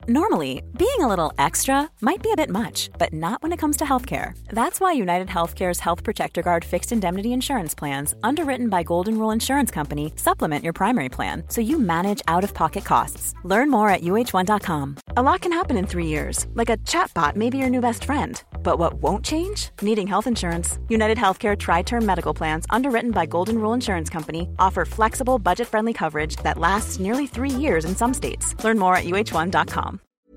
Normally, being a little extra might be a bit much, but not when it comes to healthcare. That's why United Healthcare's Health Protector Guard fixed indemnity insurance plans, underwritten by Golden Rule Insurance Company, supplement your primary plan so you manage out-of-pocket costs. Learn more at uh1.com. A lot can happen in 3 years, like a chatbot may be your new best friend. But what won't change? Needing health insurance. United Healthcare Tri-Term Medical Plans, underwritten by Golden Rule Insurance Company, offer flexible, budget-friendly coverage that lasts nearly 3 years in some states. Learn more at uh1.com.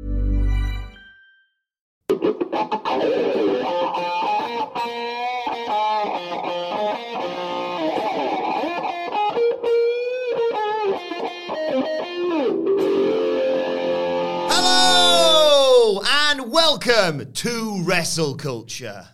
Hello and welcome to Wrestle Culture.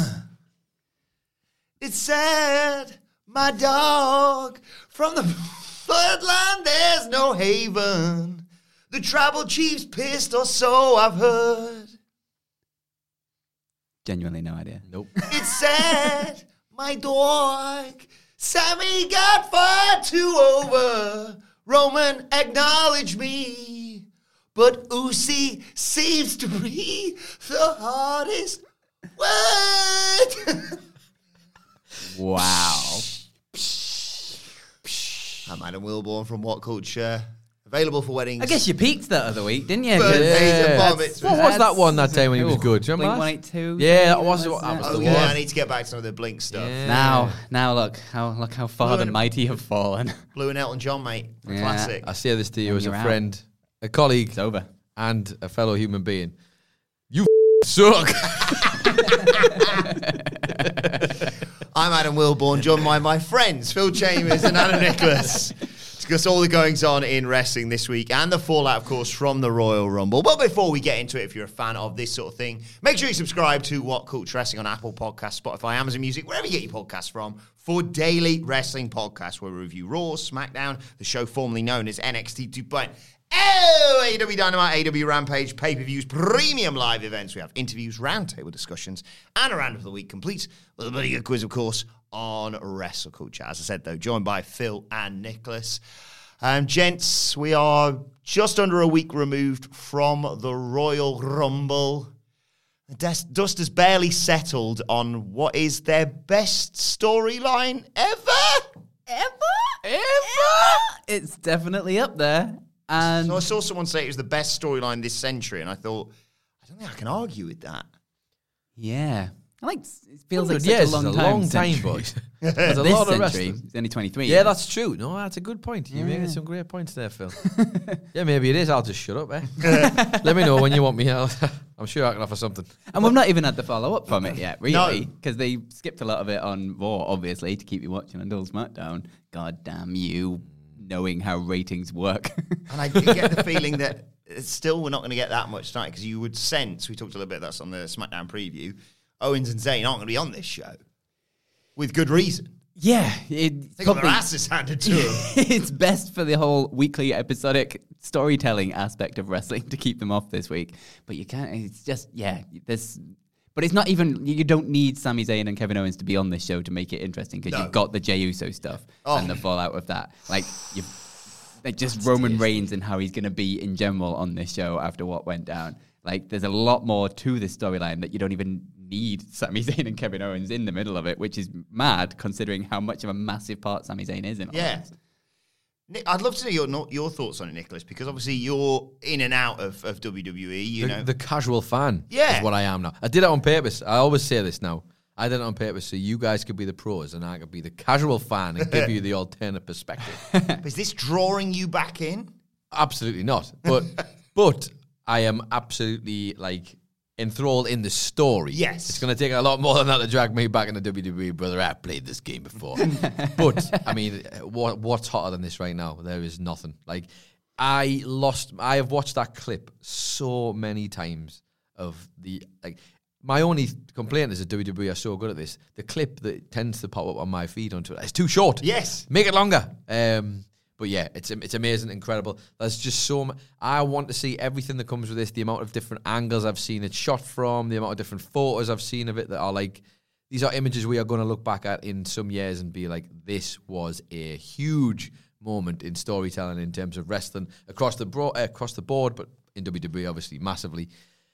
It's sad, my dog, from the third land there's no haven. The tribal chief's pissed or so I've heard. Genuinely no idea. Nope. It's sad, my dog. Sammy got far too over. Roman acknowledged me. But Uzi seems to be the hardest word. Wow. I'm Adam Wilborn from What Culture. Available for weddings. I guess you peaked that other week, didn't you? Birthdays and bar mitzvahs. What was that one that time when he was good? Do you remember that? Blink-182. Yeah, that was the one. Oh yeah, I need to get back to some of the Blink stuff. Yeah. Now look how far the mighty have fallen. Blue and Elton John, mate. A Yeah. classic. I say this to you And as a you're out. friend, a colleague, It's over. and a fellow human being. You suck. I'm Adam Wilborn, joined by my friends Phil Chambers and Anna Nicholas. Discuss all the goings on in wrestling this week and the fallout, of course, from the Royal Rumble. But before we get into it, if you're a fan of this sort of thing, make sure you subscribe to What Culture Wrestling on Apple Podcasts, Spotify, Amazon Music, wherever you get your podcasts from, for daily wrestling podcasts where we review Raw, SmackDown, the show formerly known as NXT 2.0. AEW Dynamite, AEW Rampage, pay-per-views, premium live events. We have interviews, roundtable discussions, and a round of the week complete with a bloody good quiz, of course, on Wrestle Culture. As I said, though, joined by Phil and Nicholas. Gents, we are just under a week removed from the Royal Rumble. The dust has barely settled on what is their best storyline ever. It's definitely up there. And So I saw someone say it was the best storyline this century, and I thought, I don't think I can argue with that. yeah. It feels like 100 such years a is long time. time, boys. There's a This lot of century, wrestlers. it's only 23 Yeah, years. that's true. No, that's a good point. You're making some great points there, Phil. Yeah, maybe it is. I'll just shut up, eh? Let me know when you want me. I'm sure I can offer something. And we've not even had the follow-up from it yet, really, No. because they skipped a lot of it on Raw, obviously, to keep you watching until SmackDown. God damn you, knowing how ratings work. And I do get the feeling that still we're not going to get that much tonight, because you would sense, we talked a little bit about this on the SmackDown preview, Owens and Zayn aren't going to be on this show. With good reason. Yeah. They got their asses handed to them. It's best for the whole weekly episodic storytelling aspect of wrestling to keep them off this week. But you can't, it's just, yeah, this. But it's not even, you don't need Sami Zayn and Kevin Owens to be on this show to make it interesting, because No. you've got the Jey Uso stuff and the fallout of that. Like just Roman Reigns and how he's going to be in general on this show after what went down. Like, there's a lot more to this storyline that you don't even need Sami Zayn and Kevin Owens in the middle of it, which is mad considering how much of a massive part Sami Zayn is in all Yeah. this. Nick, I'd love to know your thoughts on it, Nicholas, because obviously you're in and out of WWE, you know. The casual fan Yeah. is what I am now. I did it on purpose. I always say this now. I did it on purpose so you guys could be the pros and I could be the casual fan and give you the alternate perspective. Is this drawing you back in? Absolutely not. But I am absolutely enthralled in the story. Yes. It's going to take a lot more than that to drag me back into WWE, brother. I've played this game before. But, I mean, what's hotter than this right now? There is nothing. I have watched that clip so many times of my only complaint is that WWE are so good at this. The clip that tends to pop up on my feed on Twitter, it's too short. Yes. Make it longer. But yeah, it's amazing, incredible. There's just so much. I want to see everything that comes with this, the amount of different angles I've seen it shot from, the amount of different photos I've seen of it that are these are images we are going to look back at in some years and be like, this was a huge moment in storytelling in terms of wrestling across the board, but in WWE, obviously, massively.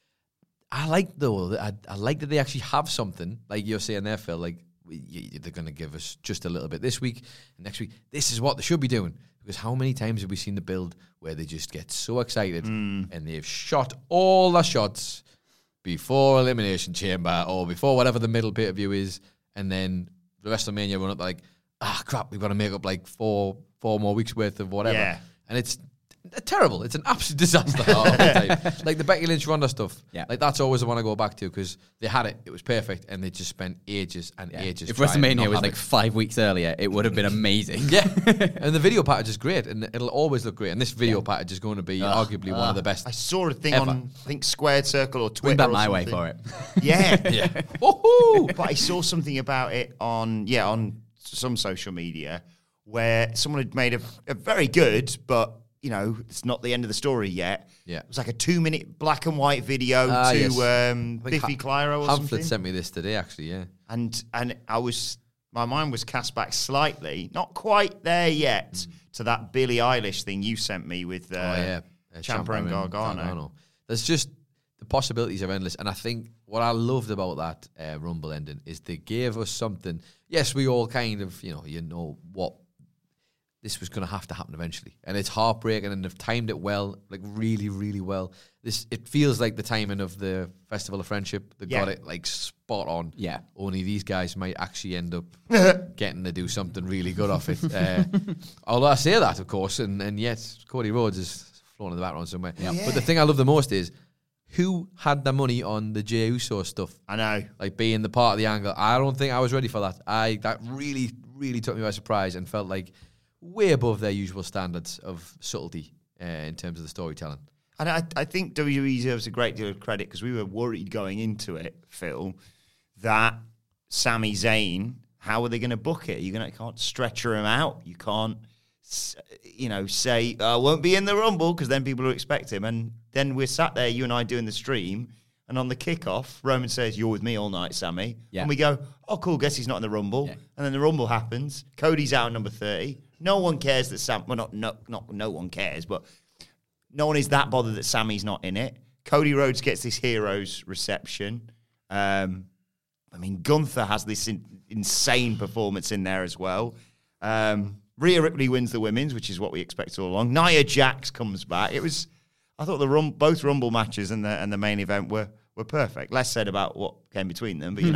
I like, though, I like that they actually have something, like you're saying there, Phil, like, they're going to give us just a little bit this week, and next week, this is what they should be doing. Because how many times have we seen the build where they just get so excited and they've shot all the shots before Elimination Chamber or before whatever the middle pay-per-view is, and then the rest of Mania run up like, crap, we've got to make up like four more weeks worth of whatever. Yeah. And it's terrible. It's an absolute disaster all the time. Like the Becky Lynch Ronda stuff. Yeah. Like that's always the one I go back to because they had it. It was perfect, and they just spent ages and ages. If trying to WrestleMania not was have like it. 5 weeks earlier, it would have been amazing. Yeah, and the video package is great, and it'll always look great. And this video package is going to be arguably one of the best. I saw a thing Ever. on, I think, Squared Circle or Twitter. Win back or my way something. for it. Yeah. Yeah. Woohoo! But I saw something about it on some social media where someone had made a very good, but it's not the end of the story yet. Yeah. It was like a 2-minute black and white video to Yes. I think Biffy Clyro or Pamphlet something. sent me this today, actually. Yeah. And my mind was cast back slightly, not quite there yet, to that Billie Eilish thing you sent me with Ciampa and Gargano. There's just the possibilities are endless, and I think what I loved about that Rumble ending is they gave us something. Yes, we all kind of what this was going to have to happen eventually, and it's heartbreaking, and they've timed it well, like really, really well. It feels like the timing of the Festival of Friendship. They got it like spot on. Yeah. Only these guys might actually end up getting to do something really good off it. Although I say that, of course, and yet Cody Rhodes is flown in the background somewhere. Yeah. But the thing I love the most is who had the money on the Jey Uso stuff. I know. Like being the part of the angle. I don't think I was ready for that. That really, really took me by surprise and felt like way above their usual standards of subtlety in terms of the storytelling. And I think WWE deserves a great deal of credit because we were worried going into it, Phil, that Sami Zayn, how are they going to book it? You can't stretcher him out. You can't, say, I won't be in the Rumble because then people will expect him. And then we're sat there, you and I doing the stream, and on the kickoff, Roman says, "You're with me all night, Sammy." Yeah. And we go, "Oh, cool, guess he's not in the Rumble." Yeah. And then the Rumble happens. Cody's out at number 30. No one cares that Sam... Well, not no one cares, but no one is that bothered that Sammy's not in it. Cody Rhodes gets this hero's reception. Gunther has this insane performance in there as well. Rhea Ripley wins the women's, which is what we expect all along. Nia Jax comes back. I thought both Rumble matches and the main event were perfect. Less said about what came between them, but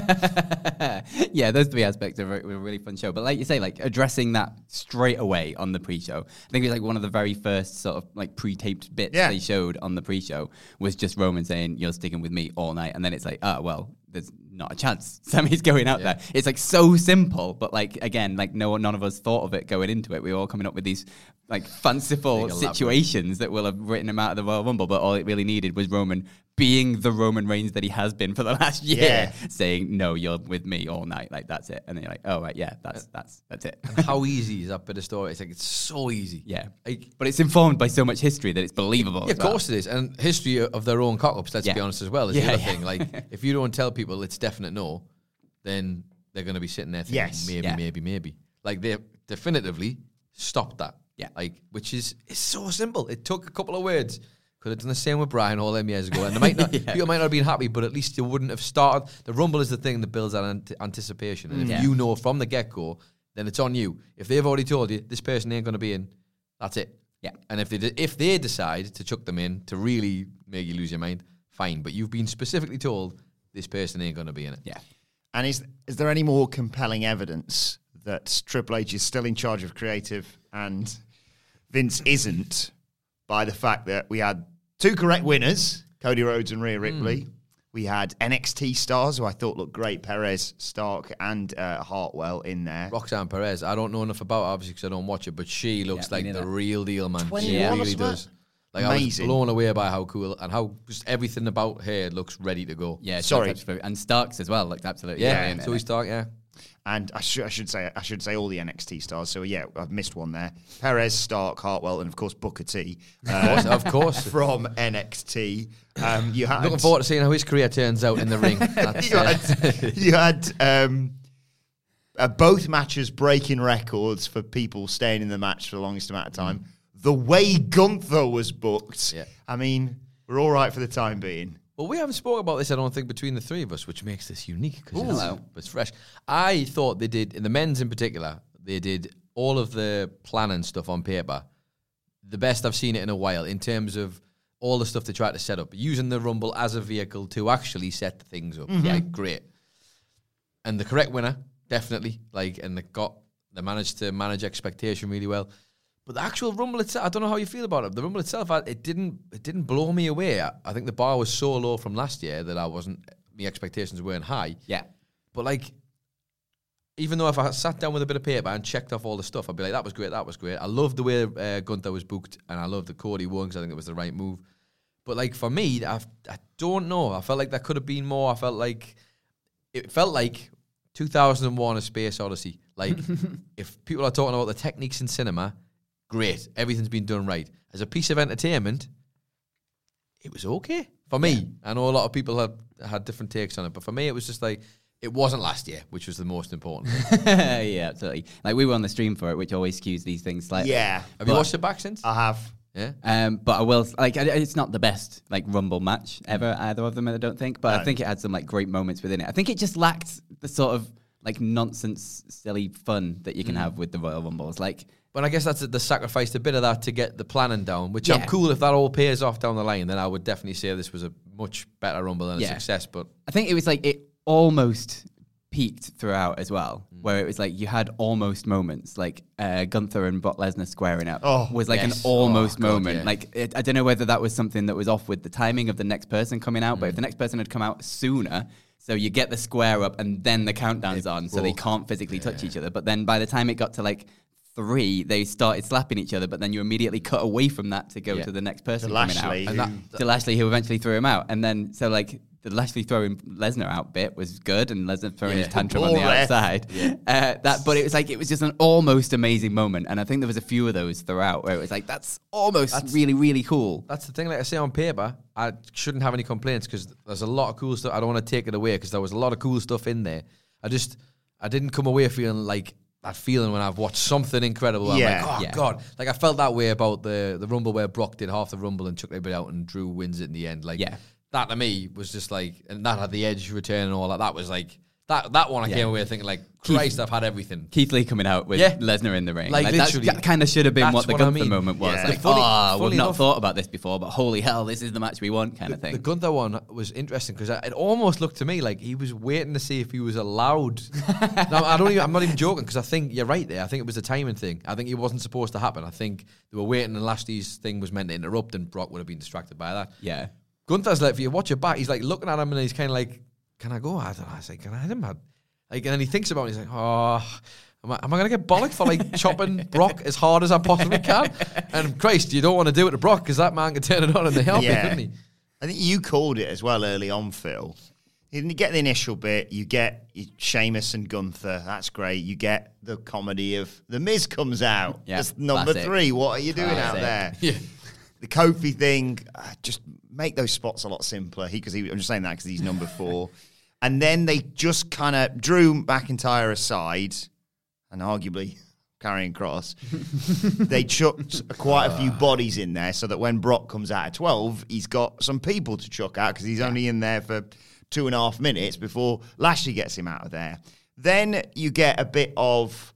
Yeah, those three aspects were a really fun show. But like you say, like addressing that straight away on the pre-show, I think it was like one of the very first sort of like pre-taped bits they showed on the pre-show was just Roman saying, "You're sticking with me all night," and then it's like, there's not a chance Sammy's going out there. It's like so simple, but like again, like none of us thought of it going into it. We were all coming up with these like fanciful situations that will have written him out of the Royal Rumble, but all it really needed was Roman being the Roman Reigns that he has been for the last year, saying, "No, you're with me all night." Like that's it, and then you're like, "Oh right, yeah, that's it." How easy is that bit of story? It's so easy. Yeah, Like, but it's informed by so much history that it's believable. yeah, of course it is, and history of their own cock-ups. Let's be honest as well. Is the other thing. Like, if you don't tell people it's definite no, then they're going to be sitting there thinking maybe. Like they definitively stopped that. Yeah, like it's so simple. It took a couple of words. Could have done the same with Brian all them years ago, and they might not. People might not have been happy, but at least you wouldn't have started. The Rumble is the thing that builds that anticipation, and if you know from the get-go, then it's on you. If they've already told you this person ain't going to be in, that's it. Yeah, and if they decide to chuck them in to really make you lose your mind, fine. But you've been specifically told this person ain't going to be in it. Yeah. And is there any more compelling evidence that Triple H is still in charge of creative and Vince isn't, by the fact that we had two correct winners, Cody Rhodes and Rhea Ripley. We had NXT stars who I thought looked great, Perez, Stark, and Hartwell in there. Roxanne Perez, I don't know enough about her, obviously, because I don't watch it, but she looks like the real deal, man. She really does. Like, Amazing. I was blown away by how cool and how just everything about her looks ready to go. Yeah, sorry. And Starks as well, like absolutely. Yeah, so we Stark, yeah. And I should say all the NXT stars. So yeah, I've missed one there. Perez, Stark, Hartwell, and of course Booker T. Of course. From NXT. You had Looking forward to seeing how his career turns out in the ring. you had both matches breaking records for people staying in the match for the longest amount of time. the way Gunther was booked, Yeah. I mean, we're all right for the time being. Well, we haven't spoken about this, I don't think, between the three of us, which makes this unique Hello. because it's fresh. I thought they did, in the men's in particular, they did all of the planning stuff on paper. The best I've seen it in a while in terms of all the stuff they tried to set up, using the Rumble as a vehicle to actually set things up. Mm-hmm. Like, great. And the correct winner, definitely. And they managed to manage expectation really well. But the actual Rumble itself, I don't know how you feel about it. The Rumble itself, it didn't blow me away. I think the bar was so low from last year that my expectations weren't high. Yeah. But even though if I sat down with a bit of paper and checked off all the stuff, I'd be like, that was great. I loved the way Gunther was booked, and I loved the Cody won because I think it was the right move. But for me, I don't know. I felt like there could have been more. I felt like it felt like 2001: A Space Odyssey. If people are talking about the techniques in cinema, great. Everything's been done right. As a piece of entertainment, it was okay for me. Yeah. I know a lot of people have had different takes on it, but for me, it was just it wasn't last year, which was the most important thing. Yeah, absolutely. We were on the stream for it, which always skews these things slightly. Yeah. Have you watched it back since? I have. Yeah. But I will, it's not the best, Rumble match ever, either of them, I don't think. But I think it had some, great moments within it. I think it just lacked the sort of, nonsense, silly fun that you can have with the Royal Rumbles. But I guess that's the sacrificed a bit of that to get the planning down, which I'm cool if that all pays off down the line. Then I would definitely say this was a much better Rumble and a success. But I think it was it almost peaked throughout as well, where it was you had almost moments, Gunther and Brock Lesnar squaring up was an almost moment. Yeah. I don't know whether that was something that was off with the timing of the next person coming out, but if the next person had come out sooner, so you get the square up and then the countdown's on, so they can't physically touch each other. But then by the time it got to 3, they started slapping each other, but then you immediately cut away from that to go to the next person coming out. To Lashley, who eventually threw him out. And then, the Lashley throwing Lesnar out bit was good, and Lesnar throwing his tantrum on the outside. Yeah. But it was just an almost amazing moment, and I think there was a few of those throughout where it was that's almost really, really cool. That's the thing. I say on paper, I shouldn't have any complaints because there's a lot of cool stuff. I don't want to take it away because there was a lot of cool stuff in there. I didn't come away feeling that feeling when I've watched something incredible. I'm God. I felt that way about the Rumble where Brock did half the Rumble and took everybody out and Drew wins it in the end. That to me was just and that had the Edge return and all that. That was that one I came away thinking Christ, I've had everything. Keith Lee coming out with Lesnar in the ring. Literally. That kind of should have been what the Gunther moment was. Yeah. We've not thought about this before, but holy hell, this is the match we want kind of thing. The Gunther one was interesting because it almost looked to me like he was waiting to see if he was allowed. No, I'm not even joking because I think you're right there. I think it was a timing thing. I think it wasn't supposed to happen. I think they were waiting and Lashley's thing was meant to interrupt and Brock would have been distracted by that. Yeah. Gunther's if you watch it back, he's looking at him and he's kind of can I go? I don't know. I say, can I hit him? And then he thinks about it. He's am I going to get bollocked for chopping Brock as hard as I possibly can? And Christ, you don't want to do it to Brock because that man can turn it on in the helmet, couldn't he? I think you called it as well early on, Phil. You get the initial bit. You get Sheamus and Gunther. That's great. You get the comedy of The Miz comes out. Yeah, that's number 3. What are you doing out there? Yeah. The Kofi thing, just make those spots a lot simpler. I'm just saying that because he's number 4. And then they just kind of Drew McIntyre aside, and arguably Karrion Kross, they chucked quite a few bodies in there so that when Brock comes out at 12, he's got some people to chuck out because he's only in there for 2.5 minutes before Lashley gets him out of there. Then you get a bit of,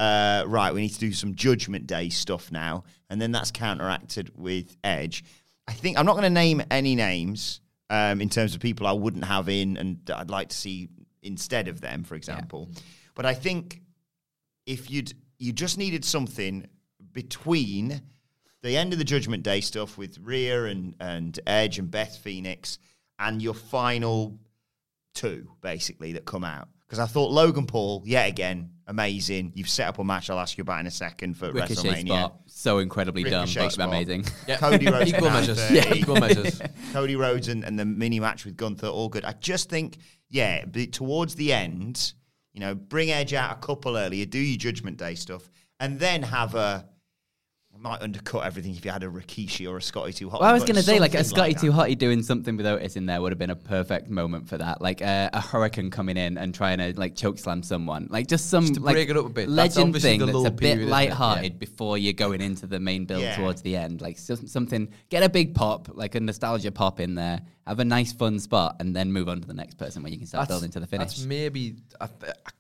we need to do some Judgment Day stuff now. And then that's counteracted with Edge. I think I'm not going to name any names in terms of people I wouldn't have in and I'd like to see instead of them, for example. Yeah. But I think if you just needed something between the end of the Judgment Day stuff with Rhea and Edge and Beth Phoenix and your final 2, basically, that come out. Because I thought Logan Paul, yet again, amazing. You've set up a match I'll ask you about in a second for Ricochet WrestleMania. Spot, so incredibly Ricochet dumb, but spot. amazing. Yeah. Cody Rhodes. Equal measures. Yeah, equal measures. Cody Rhodes and the mini match with Gunther, all good. I just think, towards the end, bring Edge out a couple earlier, do your Judgment Day stuff, and then have might undercut everything if you had a Rikishi or a Scotty 2 Hotty. Well, I was going to say, like, a something Scotty that. 2 Hotty doing something with Otis in there would have been a perfect moment for that. Like, a Hurricane coming in and trying to, like, chokeslam someone. Like, just some, to like, break it up a bit. That's legend obviously thing the that's lull a period, bit isn't it? lighthearted Yeah. before you going into the main build Yeah. towards the end. Like, something, get a big pop, like a nostalgia pop in there, have a nice, fun spot, and then move on to the next person where you can start building to the finish. That's maybe I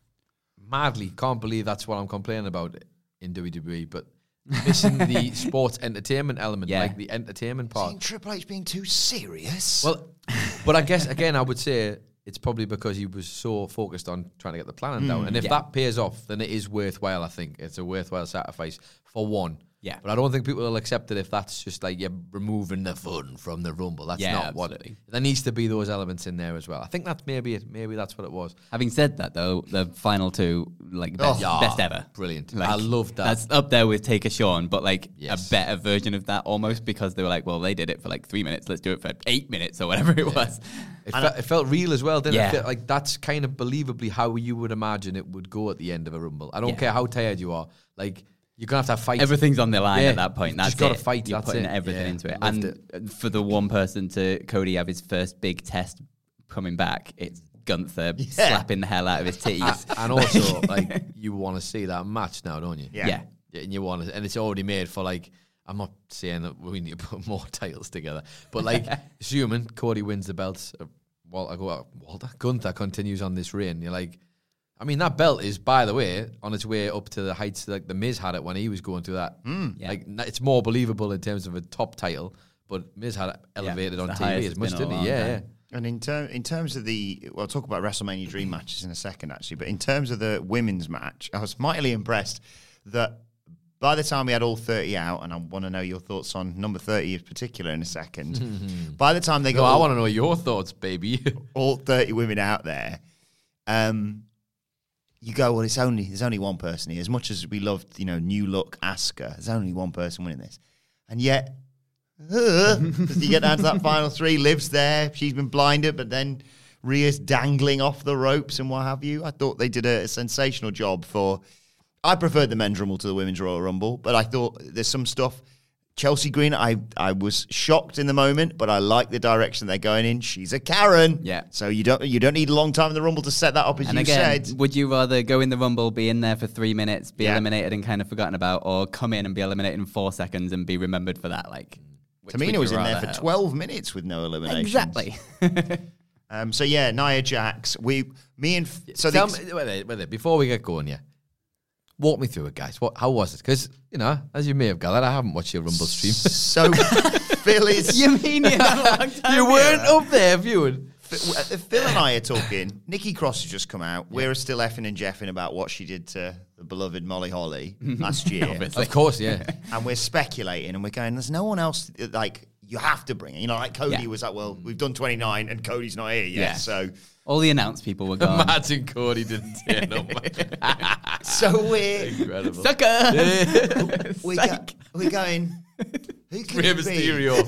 madly can't believe that's what I'm complaining about in WWE, but missing the sports entertainment element, Yeah. like the entertainment part. Seeing Triple H being too serious. Well, but I guess again, I would say it's probably because he was so focused on trying to get the planning down, and if Yeah. that pays off, then it is worthwhile. I think it's a worthwhile sacrifice for one. Yeah. But I don't think people will accept it if that's just like you're removing the fun from the Rumble. That's Yeah, not what. absolutely. There needs to be those elements in there as well. I think that's maybe it. Maybe that's what it was. Having said that, though, the final two, like, best ever. Brilliant. Like, I love that. That's up there with Take a Sean, but like Yes. a better version of that almost, because they were like, well, they did it for like 3 minutes. Let's do it for 8 minutes or whatever it was. It felt real as well, didn't Yeah. it? Felt like that's kind of believably how you would imagine it would go at the end of a Rumble. I don't Yeah. care how tired you are. Like, you're going to have fight. Everything's on the line Yeah, at that point. you've That's just gotta it. fight, You're that's putting it. everything Yeah, into it. loved And for the one person to Cody have his first big test coming back, it's Gunther slapping the hell out of his titties. And also, like, you want to see that match now, don't you? Yeah. And you want to, and it's already made for like. I'm not saying that we need to put more titles together, but like, assuming Cody wins the belts, Walter Gunther continues on this reign. You're like, I mean, that belt is, by the way, on its way up to the heights like the Miz had it when he was going through that. Yeah. Like, it's more believable in terms of a top title, but Miz had it elevated on it's the TV highest as it's much, been in a didn't long he? Yeah, time. yeah. And in terms of we'll talk about WrestleMania Dream matches in a second, actually. But in terms of the women's match, I was mightily impressed that by the time we had all 30 out, and I want to know your thoughts on number 30 in particular in a second. By the time they No, got I want to know your thoughts, baby. all 30 women out there, you go, well, there's only one person here. As much as we loved, New Look Asuka, there's only one person winning this. And yet, you get down to that final three, Liv's there, she's been blinded, but then Rhea's dangling off the ropes and what have you. I thought they did a sensational job I preferred the men's Rumble to the women's Royal Rumble, but I thought there's some stuff. Chelsea Green, I was shocked in the moment, but I like the direction they're going in. She's a Karen. Yeah. So you don't need a long time in the Rumble to set that up, as And you again, said. would you rather go in the Rumble, be in there for 3 minutes, be Yeah. eliminated and kind of forgotten about, or come in and be eliminated in 4 seconds and be remembered for that? Like, which would Tamina you was in there rather for have? 12 minutes with no eliminations. Exactly. So yeah, Nia Jax. Tell me, wait, before we get going, walk me through it, guys. How was it? Because, as you may have gathered, I haven't watched your Rumble stream. So Phil is... You mean you had a long time You ago? weren't up there viewing. Phil and I are talking. Nikki Cross has just come out. We're still effing and jeffing about what she did to the beloved Molly Holly last year. Of course, yeah. And we're speculating and we're going, there's no one else, like, you have to bring it. Like Cody Yeah. was like, well, we've done 29 and Cody's not here yet. Yeah. So All the announced people were gone. Imagine Cody didn't turn up. we're Incredible. Sucker! we're going, who could Rey it be? Mysterio.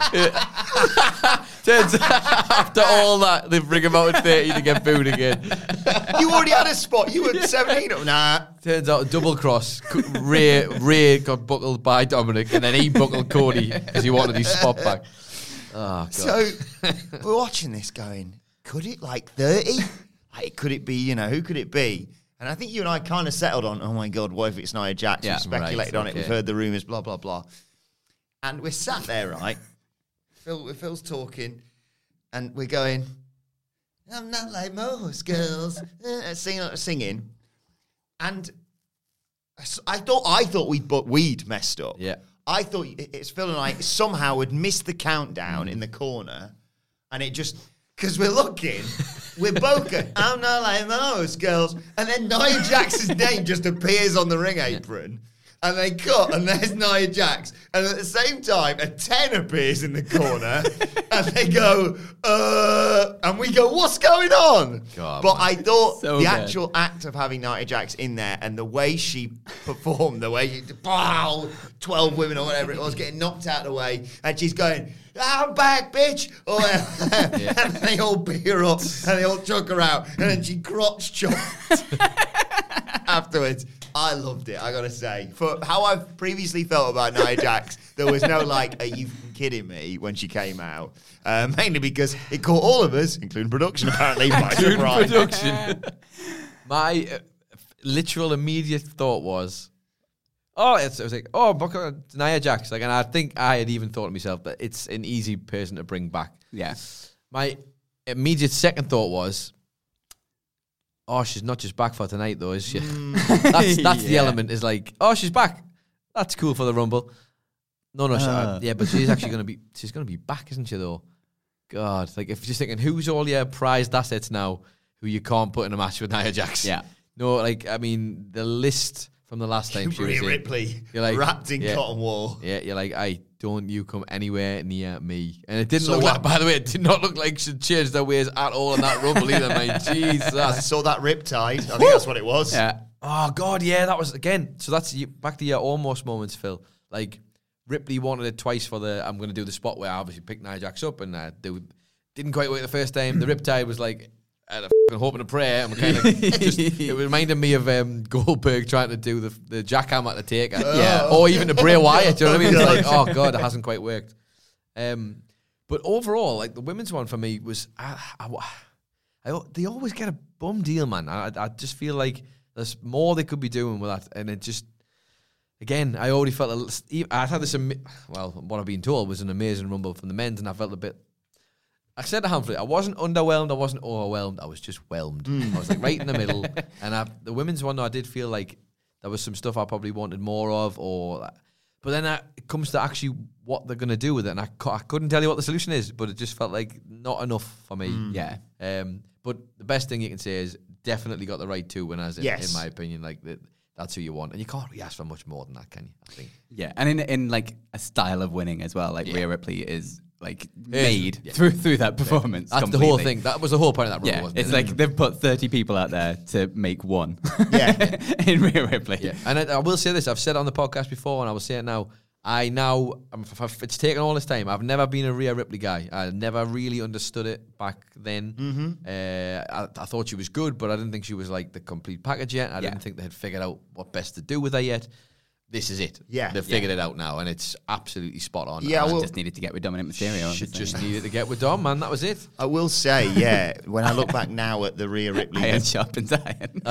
Turns out, after all that, they bring him out at 30 to get booed again. You already had a spot. You were 17. Nah. Turns out, double cross. Ray got buckled by Dominic, and then he buckled Cody because he wanted his spot back. Oh, God. So we're watching this going, could it like 30? Like, could it be, who could it be? And I think you and I kind of settled on, oh my God, what if it's Nia Jax? Yeah, We've speculated on it. okay. We've heard the rumors, blah, blah, blah. And we're sat there, right? Phil's talking, and we're going, I'm not like most girls. Singing. And I thought we'd messed up. Yeah. I thought it's Phil and I somehow had missed the countdown in the corner, and it just, because we're looking, we're both going, I'm not like most girls, and then Nia Jax's name just appears on the ring apron, and they cut, and there's Nia Jax, and at the same time, a 10 appears in the corner, and they go, and we go, what's going on? God, but I thought So the good. actual act of having Nia Jax in there and the way she performed, the way she, 12 women or whatever it was, getting knocked out of the way, and she's going, I'm back, bitch. And they all beat her up, and they all chuck her out, and then she crotch chopped. afterwards. I loved it, I gotta say. For how I've previously felt about Nia Jax, there was no are you kidding me when she came out? Mainly because it caught all of us, including production apparently, by surprise. Production. My literal immediate thought was, I was like, Nia Jax. And I think I had even thought to myself that it's an easy person to bring back. Yeah. My immediate second thought was, she's not just back for tonight, though, is she? That's the element. Is like, she's back. That's cool for the Rumble. No, but she's actually going to be. She's going to be back, isn't she? Though, God, if you're just thinking, who's all your prized assets now, who you can't put in a match with Nia Jax? Yeah. No, the list from the last time she was Rhea Ripley, wrapped in cotton wool. Yeah, you're like, don't you come anywhere near me. And it didn't look like, by the way, it did not look like she'd changed her ways at all in that Rumble either, mate. Jesus. I saw that riptide. I think that's what it was. Yeah. Oh, God, yeah, that was, again, so that's back to your almost moments, Phil. Ripley wanted it twice for I'm going to do the spot where I obviously picked Nia Jax up, and didn't quite work the first time. The riptide was like, I had a hope and a prayer. And it reminded me of Goldberg trying to do the jackhammer to take her. Or even the Bray Wyatt. Do you know what I mean? It's like, oh God, it hasn't quite worked. But overall, the women's one for me was, they always get a bum deal, man. I just feel like there's more they could be doing with that, and it just. Again, I already felt I had this. What I've been told was an amazing Rumble from the men's, and I felt a bit. I said to Humphrey, I wasn't underwhelmed, I wasn't overwhelmed, I was just whelmed. I was right in the middle. And the women's one, I did feel like there was some stuff I probably wanted more of, but then it comes to actually what they're going to do with it, and I couldn't tell you what the solution is, but it just felt like not enough for me. Yeah. But the best thing you can say is definitely got the right two winners, in my opinion. That's who you want, and you can't really ask for much more than that, can you? I think. Yeah, and in a style of winning as well. Rhea Ripley is made through that performance. That's completely. The whole thing. That was the whole point of that Rumble, wasn't it? It's they've put 30 people out there to make one. In Rhea Ripley. Yeah, and I will say this: I've said it on the podcast before, and I will say it now. It's taken all this time. I've never been a Rhea Ripley guy. I never really understood it back then. I thought she was good, but I didn't think she was the complete package yet. I didn't think they had figured out what best to do with her yet. This is it. Yeah, they've figured it out now, and it's absolutely spot on. Yeah, just needed to get with Dominic Mysterio. Just needed to get with Dom, man. That was it. I will say, when I look back now at the Rhea Ripley, iron sharpens iron.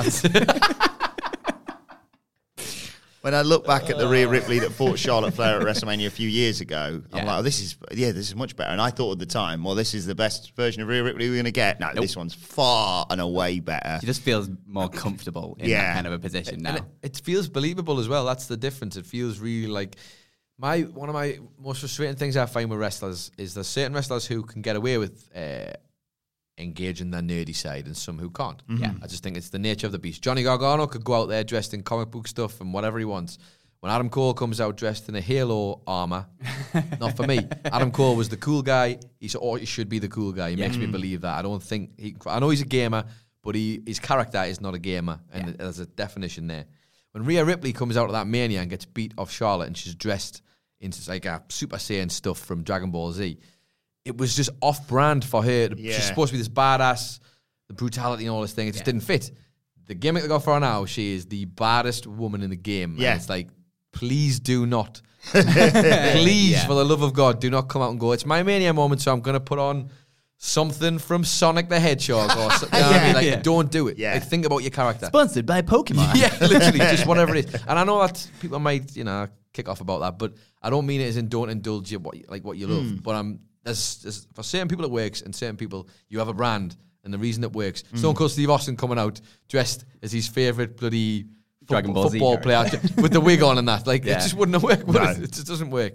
When I look back at the Rhea Ripley that fought Charlotte Flair at WrestleMania a few years ago, I'm like, this is much better. And I thought at the time, this is the best version of Rhea Ripley we're going to get. No, This one's far and away better. She just feels more comfortable in that kind of a position now. And it feels believable as well. That's the difference. It feels really like one of my most frustrating things I find with wrestlers is there's certain wrestlers who can get away with engaging their nerdy side and some who can't. Yeah. I just think it's the nature of the beast. Johnny Gargano could go out there dressed in comic book stuff and whatever he wants. When Adam Cole comes out dressed in a Halo armor, not for me. Adam Cole was the cool guy. He should be the cool guy. He makes me believe that. I know he's a gamer, but his character is not a gamer, and there's a definition there. When Rhea Ripley comes out of that Mania and gets beat off Charlotte and she's dressed into a Super Saiyan stuff from Dragon Ball Z, it was just off-brand for her. She's supposed to be this badass, the brutality and all this thing. It just didn't fit. The gimmick they got for her now, she is the baddest woman in the game. Yeah. And it's like, please do not. Please, for the love of God, do not come out and go, it's my Mania moment, so I'm going to put on something from Sonic the Hedgehog or something. You know what I mean? Don't do it. Yeah. Think about your character. Sponsored by Pokemon. Yeah, literally, just whatever it is. And I know that people might, kick off about that, but I don't mean it as in don't indulge what you love. But there's for certain people it works, and certain people you have a brand, and the reason it works. Stone Cold Steve Austin coming out dressed as his favourite bloody Dragon Ball football Z player with the wig on and that. It just wouldn't have worked. It just doesn't work.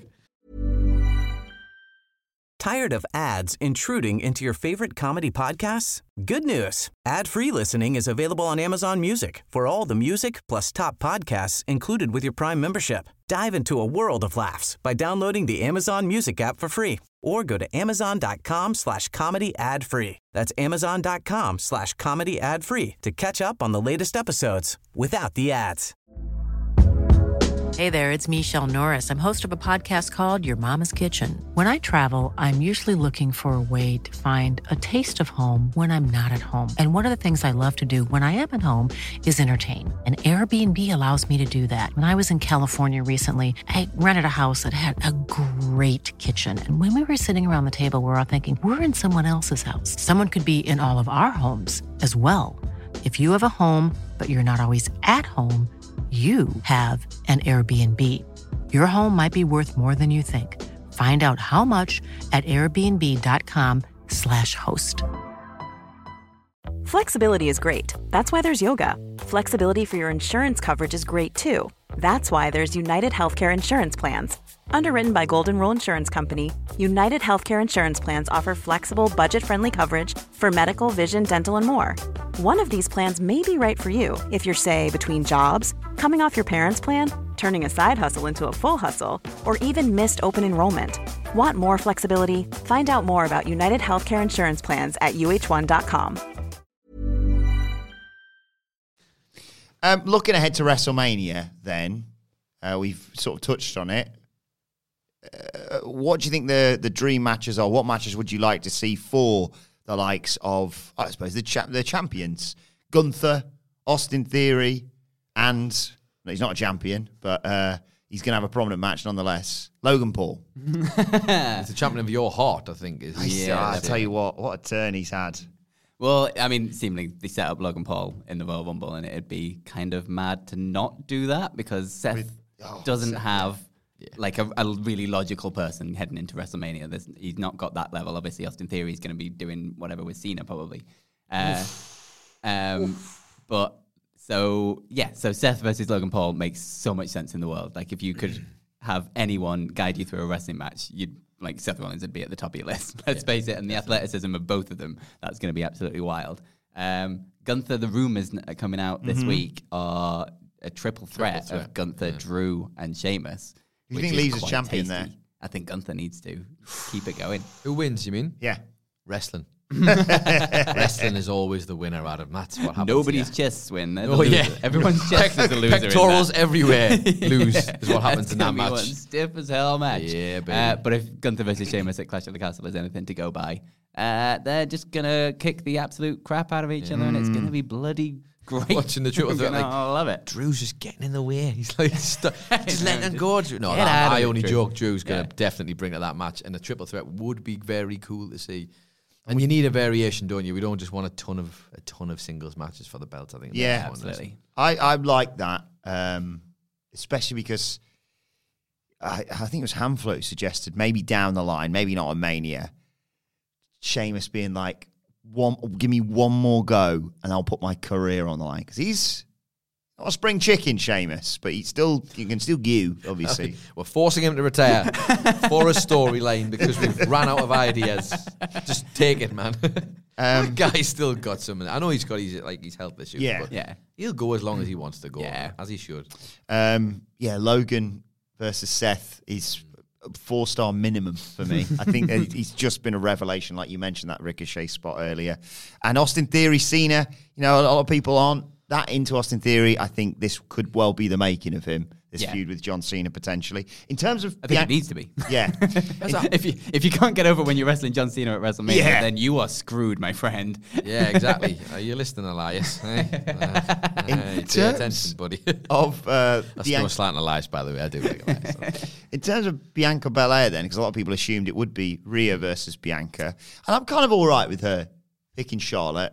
Tired of ads intruding into your favorite comedy podcasts? Good news. Ad-free listening is available on Amazon Music for all the music plus top podcasts included with your Prime membership. Dive into a world of laughs by downloading the Amazon Music app for free or go to amazon.com/comedy ad-free. That's amazon.com/comedy ad-free to catch up on the latest episodes without the ads. Hey there, it's Michelle Norris. I'm host of a podcast called Your Mama's Kitchen. When I travel, I'm usually looking for a way to find a taste of home when I'm not at home. And one of the things I love to do when I am at home is entertain. And Airbnb allows me to do that. When I was in California recently, I rented a house that had a great kitchen. And when we were sitting around the table, we were all thinking, we're in someone else's house. Someone could be in all of our homes as well. If you have a home, but you're not always at home, you have an Airbnb. Your home might be worth more than you think. Find out how much at airbnb.com/host. Flexibility is great. That's why there's yoga. Flexibility for your insurance coverage is great too. That's why there's United Healthcare Insurance Plans. Underwritten by Golden Rule Insurance Company, United Healthcare Insurance Plans offer flexible, budget-friendly coverage for medical, vision, dental, and more. One of these plans may be right for you if you're, say, between jobs, coming off your parents' plan, turning a side hustle into a full hustle, or even missed open enrollment. Want more flexibility? Find out more about United Healthcare Insurance Plans at uh1.com. Looking ahead to WrestleMania, then, we've sort of touched on it. What do you think the dream matches are? What matches would you like to see for the likes of, I suppose, the champions? Gunther, Austin Theory, and he's not a champion, but he's going to have a prominent match nonetheless. Logan Paul. He's the champion of your heart, I think. I tell you what a turn he's had. Well, I mean, seemingly they set up Logan Paul in the Royal Rumble, and it'd be kind of mad to not do that because Seth doesn't have like a really logical person heading into WrestleMania. He's not got that level. Obviously, Austin Theory is going to be doing whatever with Cena probably. But so Seth versus Logan Paul makes so much sense in the world. Like if you could have anyone guide you through a wrestling match, like Seth Rollins would be at the top of your list. Let's face it. And the athleticism of both of them, that's going to be absolutely wild. Gunther, the rumors coming out this week are a triple threat of Gunther, Drew, and Sheamus. You think leaves as champion there? I think Gunther needs to keep it going. Who wins, you mean? Yeah. Wrestling. Wrestling is always the winner, Adam. That's what happens. Nobody's chests win. Everyone's chest is a loser. Pectorals everywhere lose is what happens in that match. One stiff as hell match. Yeah, baby. But if Gunther versus Sheamus at Clash of the Castle is anything to go by, they're just gonna kick the absolute crap out of each other, and it's gonna be bloody great. Watching the triple threat, I love it. Drew's just getting in the way. He's like, just letting him go. No, Get out of I it, only Drew. joke. Drew's gonna definitely bring to that match, and a triple threat would be very cool to see. And you need a variation, don't you? We don't just want a ton of singles matches for the belt. I think. Yeah, absolutely. I like that, especially because I think it was Hamflo who suggested maybe down the line, maybe not a Mania, Sheamus being like, give me one more go and I'll put my career on the line. Because he's not a spring chicken, Sheamus, but you can still obviously. We're forcing him to retire for a storyline because we've ran out of ideas. Just take it, man. The guy's still got something. I know he's got his health issues. Yeah. But he'll go as long as he wants to go. Yeah. As he should. Logan versus Seth is 4-star minimum for me. I think he's just been a revelation, like you mentioned that Ricochet spot earlier. And Austin Theory, Cena, a lot of people aren't that into Austin Theory. I think this could well be the making of him, this feud with John Cena potentially. In terms of... I think it needs to be. Yeah. if you can't get over when you're wrestling John Cena at WrestleMania, then you are screwed, my friend. Yeah, exactly. Are you listening, Elias? Pay attention, buddy. That's no slant Elias, by the way. I do like Elias. In terms of Bianca Belair then, because a lot of people assumed it would be Rhea versus Bianca, and I'm kind of all right with her picking Charlotte.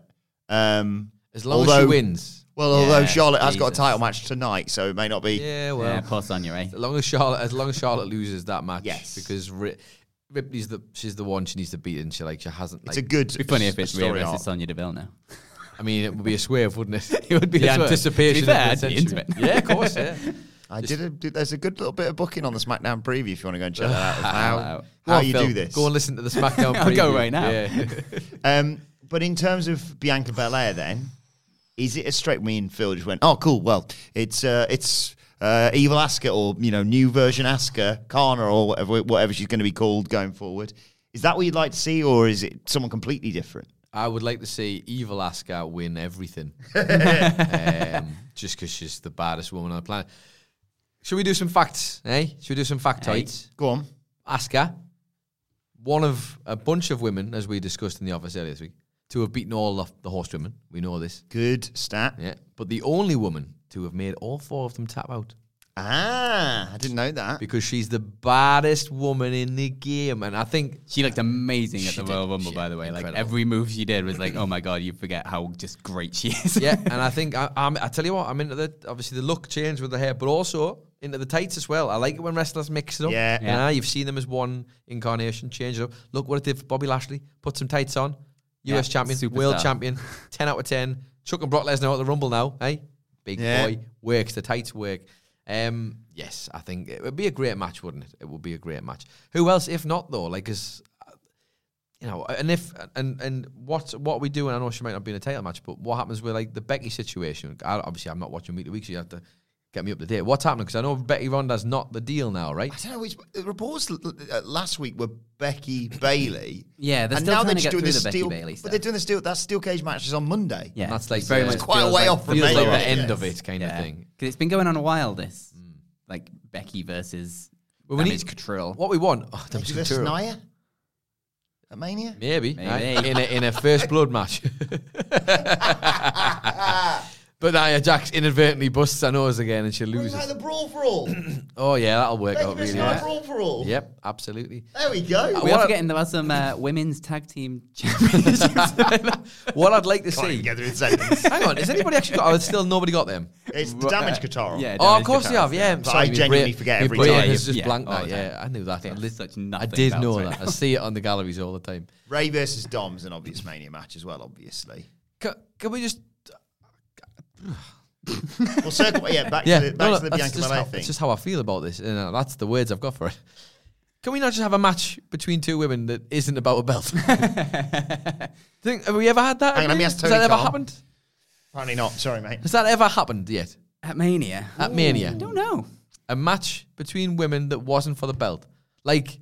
As long as she wins. Well, although Charlotte has got a title match tonight, so it may not be. Yeah, well, poor Sonya, eh? As long as Charlotte loses that match, yes, because Ripley's she's the one she needs to beat, and she hasn't. It's a good. It'd be funny if it's Rhea versus Sonya Deville now. I mean, it would be a swerve, wouldn't it? It would be the a swerve. anticipation. To be fair, of I'd be into it. Yeah, of course. Yeah. There's a good little bit of booking on the SmackDown preview if you want to go and check that out. How you Phil, do this? Go and listen to the SmackDown preview. I'll go right now. Yeah. But in terms of Bianca Belair, then. Is it a straight? Me and Phil just went, oh, cool. Well, it's Evil Asuka or new version Asuka, Kana or whatever she's going to be called going forward. Is that what you'd like to see, or is it someone completely different? I would like to see Evil Asuka win everything, just because she's the baddest woman on the planet. Should we do some facts, eh? Should we do some factoids? Go on. Asuka, one of a bunch of women, as we discussed in the office earlier this week, to have beaten all of the horsewomen. We know this. Good stat. Yeah. But the only woman to have made all 4 of them tap out. I didn't know that. Because she's the baddest woman in the game. And I think She looked amazing at the Royal Rumble, by the way. incredible. Like, every move she did was like, oh my God, you forget how just great she is. yeah, and I think I tell you what, I'm into obviously the look change with the hair, but also into the tights as well. I like it when wrestlers mix it up. Yeah. Yeah. You've seen them as one incarnation, change it up. Look what it did for Bobby Lashley. Put some tights on. US champion, superstar. world champion, 10 out of 10. Chucking Brock Lesnar out the Rumble now, eh? Big boy works. The tights work. Yes, I think it would be a great match, wouldn't it? It would be a great match. Who else, if not though? Like, as you know, and what are we doing? I know she might not be in a title match, but what happens with like the Becky situation? Obviously, I'm not watching week to week, so you have to get me up to date. What's happening? Because I know Becky Ronda's not the deal now, right? I don't know. Which reports last week were Becky Bailey. Yeah, they're and still now trying they're to get doing through the the Becky steel. Bailey But stuff. they're doing the steel. That steel cage match is on Monday. Yeah, That's like it's very the- much It's quite a feels way like- off from Feels me. like Right, the end yes. of it kind of Yeah, thing. because it's been going on a while. This like Becky versus Well, we Damage need- Control. What we want? Oh, Becky Damage versus Control. Nia at Mania. Maybe. Maybe. In a first blood match. But Nia Jax inadvertently busts her nose again and she What loses. about the brawl for all? Oh yeah, that'll work Becky out versus really Nia well. brawl for all. Yep, absolutely. There we go. We What are I- forgetting there are some women's tag team championships. What I'd like to Can't even see. get through the sentence. Hang on, has anybody actually got? Oh, it's still nobody got them. It's the damage guitar. Yeah, Oh, of Damage course they Control. have. Yeah, But I genuinely forget every my brain time. has just Yeah, blanked all that. the time. Yeah, I knew that. They have such I nothing did belts know right that. now. I see it on the galleries all the time. Ray versus Dom's an obvious Mania match as well, obviously. Can we just? We'll circle. Yeah, back Yeah, to the Bianca that's Belair thing. That's just how I feel about this. That's the words I've got for it. Can we not just have a match between two women that isn't about a belt? Have we ever had that? Hang on, let me ask Has that Tony ever Khan. happened? Apparently not. Sorry, mate. Has that ever happened yet? At Mania. At Mania. I don't know. A match between women that wasn't for the belt. Like,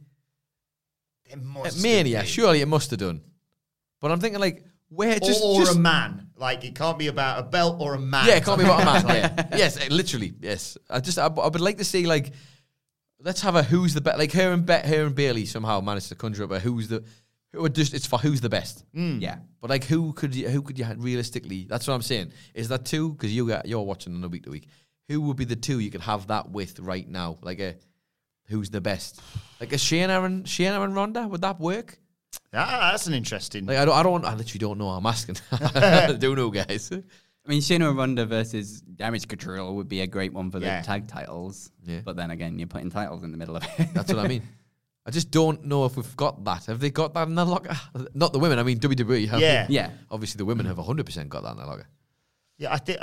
It at must have Mania, been. surely it must have done. But I'm thinking, like, where just... or just a man. Like, it can't be about a belt or a man. yeah, it can't be about a man. Yeah. Yes, literally, yes. I would like to see, like, let's have a who's the best. Like, her and Bailey somehow managed to conjure up a it's for who's the best. Yeah. But like, who could you realistically? That's what I'm saying. Is that two? Because you're watching on a week to week. Who would be the two you could have that with right now? Like who's the best? Like a Shayna and Ronda, would that work? That's an interesting. Like I literally don't know. I'm asking. I do know, guys. I mean, Shayna and Ronda versus Damage Control would be a great one for the Yeah. tag titles. Yeah. But then again, you're putting titles in the middle of it. That's what I mean. I just don't know if we've got that. Have they got that in their locker? Not the women. I mean, WWE. Yeah. Yeah. Obviously, the women have 100% got that in their locker. Yeah, I think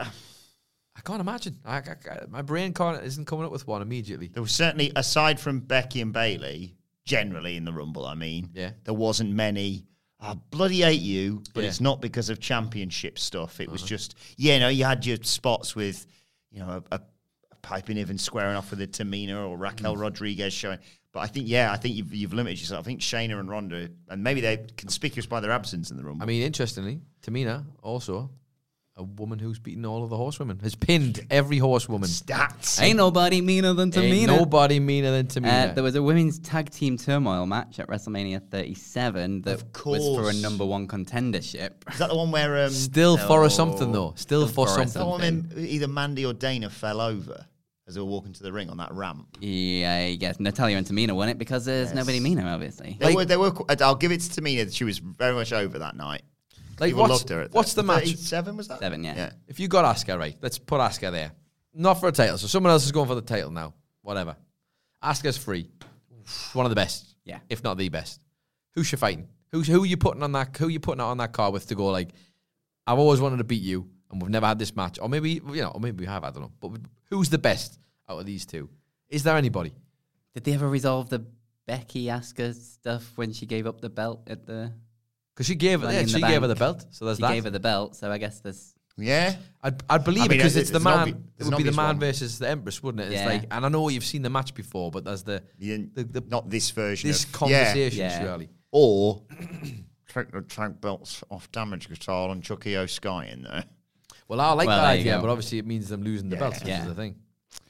I can't imagine. My brain isn't coming up with one immediately. there was certainly, aside from Becky and Bailey, generally in the Rumble, I mean, Yeah. there wasn't many. I bloody hate you, but Yeah. it's not because of championship stuff. It was just, you had your spots with, a Piper Niven squaring off with a Tamina or Raquel Rodriguez showing. But I think you've limited yourself. I think Shayna and Ronda, and maybe they're conspicuous by their absence in the Rumble. I mean, interestingly, Tamina, also a woman who's beaten all of the horsewomen, has pinned every horsewoman. Stats. Ain't nobody meaner than Tamina. Ain't nobody meaner than Tamina. There was a women's tag team turmoil match at WrestleMania 37 that Of was for a course. number one contendership. Is that the one where Still for a something, though. Still for for a that something. one when either Mandy or Dana fell over as they were walking to the ring on that ramp? Yeah, I guess Natalia and Tamina won it because there's nobody meaner, obviously. They were. I'll give it to Tamina that she was very much over that night. Like, People loved her. what's the match? 37 was that? 7, yeah. Yeah. If you got Asuka, right, let's put Asuka there. Not for a title, so someone else is going for the title now. Whatever. Asuka's free. One of the best. Yeah. If not the best. Who's she fighting? Who are you putting on that? Who are you putting out on that card with to go like, I've always wanted to beat you, and we've never had this match, or maybe we have. I don't know. But who's the best out of these two? Is there anybody? Did they ever resolve the Becky Asuka stuff when she gave up the belt at the... Because she gave Money in the she gave her the Bank? belt, so there's She that. gave her the belt, so I guess there's... Yeah. I'd believe I it mean, because it's the there's man. an It would be the obvious man one. versus the Empress, wouldn't it? It's Yeah. like, and I know you've seen the match before, but there's the Not this version. this of, conversation, Yeah. surely. Or take the tag belts off Damage Control and Chucky O Sky in there. Well, I like Well, that there you idea, go. but obviously it means them losing the Yeah. belts, which Yeah. is the thing.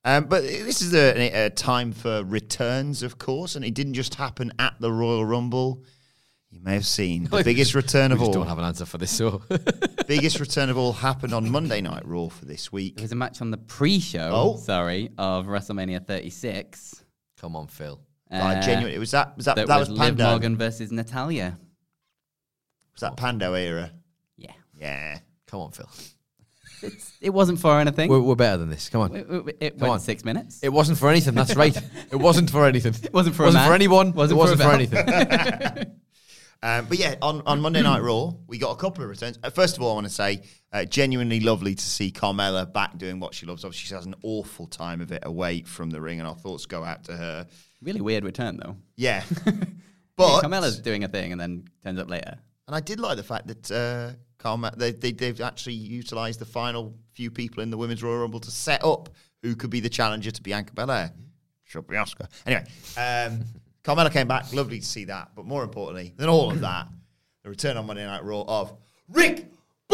But this is a time for returns, of course, and it didn't just happen at the Royal Rumble. You may have seen the biggest return of all. We just don't have an answer for this, so. Biggest return of all happened on Monday Night Raw for this week. There was a match on the pre-show, of WrestleMania 36. Come on, Phil. Genuinely, was that was Liv Pando? Morgan versus Natalya. Was that Pando era? Yeah. Yeah. Come on, Phil. It wasn't for anything. We're better than this. Come on. It went 6 minutes. It wasn't for anything. That's right. It wasn't for anything. It wasn't for anyone. It wasn't for a anything. But yeah, on Monday Night Raw, we got a couple of returns. First of all, I want to say, genuinely lovely to see Carmella back doing what she loves. Obviously, she has an awful time of it away from the ring, and our thoughts go out to her. Really weird return, though. Yeah. But Carmella's doing a thing and then turns up later. And I did like the fact that Carmella, they've actually utilised the final few people in the Women's Royal Rumble to set up who could be the challenger to Bianca Belair. Should be Asuka. Anyway, Carmella came back. Lovely to see that. But more importantly than all of that, the return on Monday Night Raw of Rick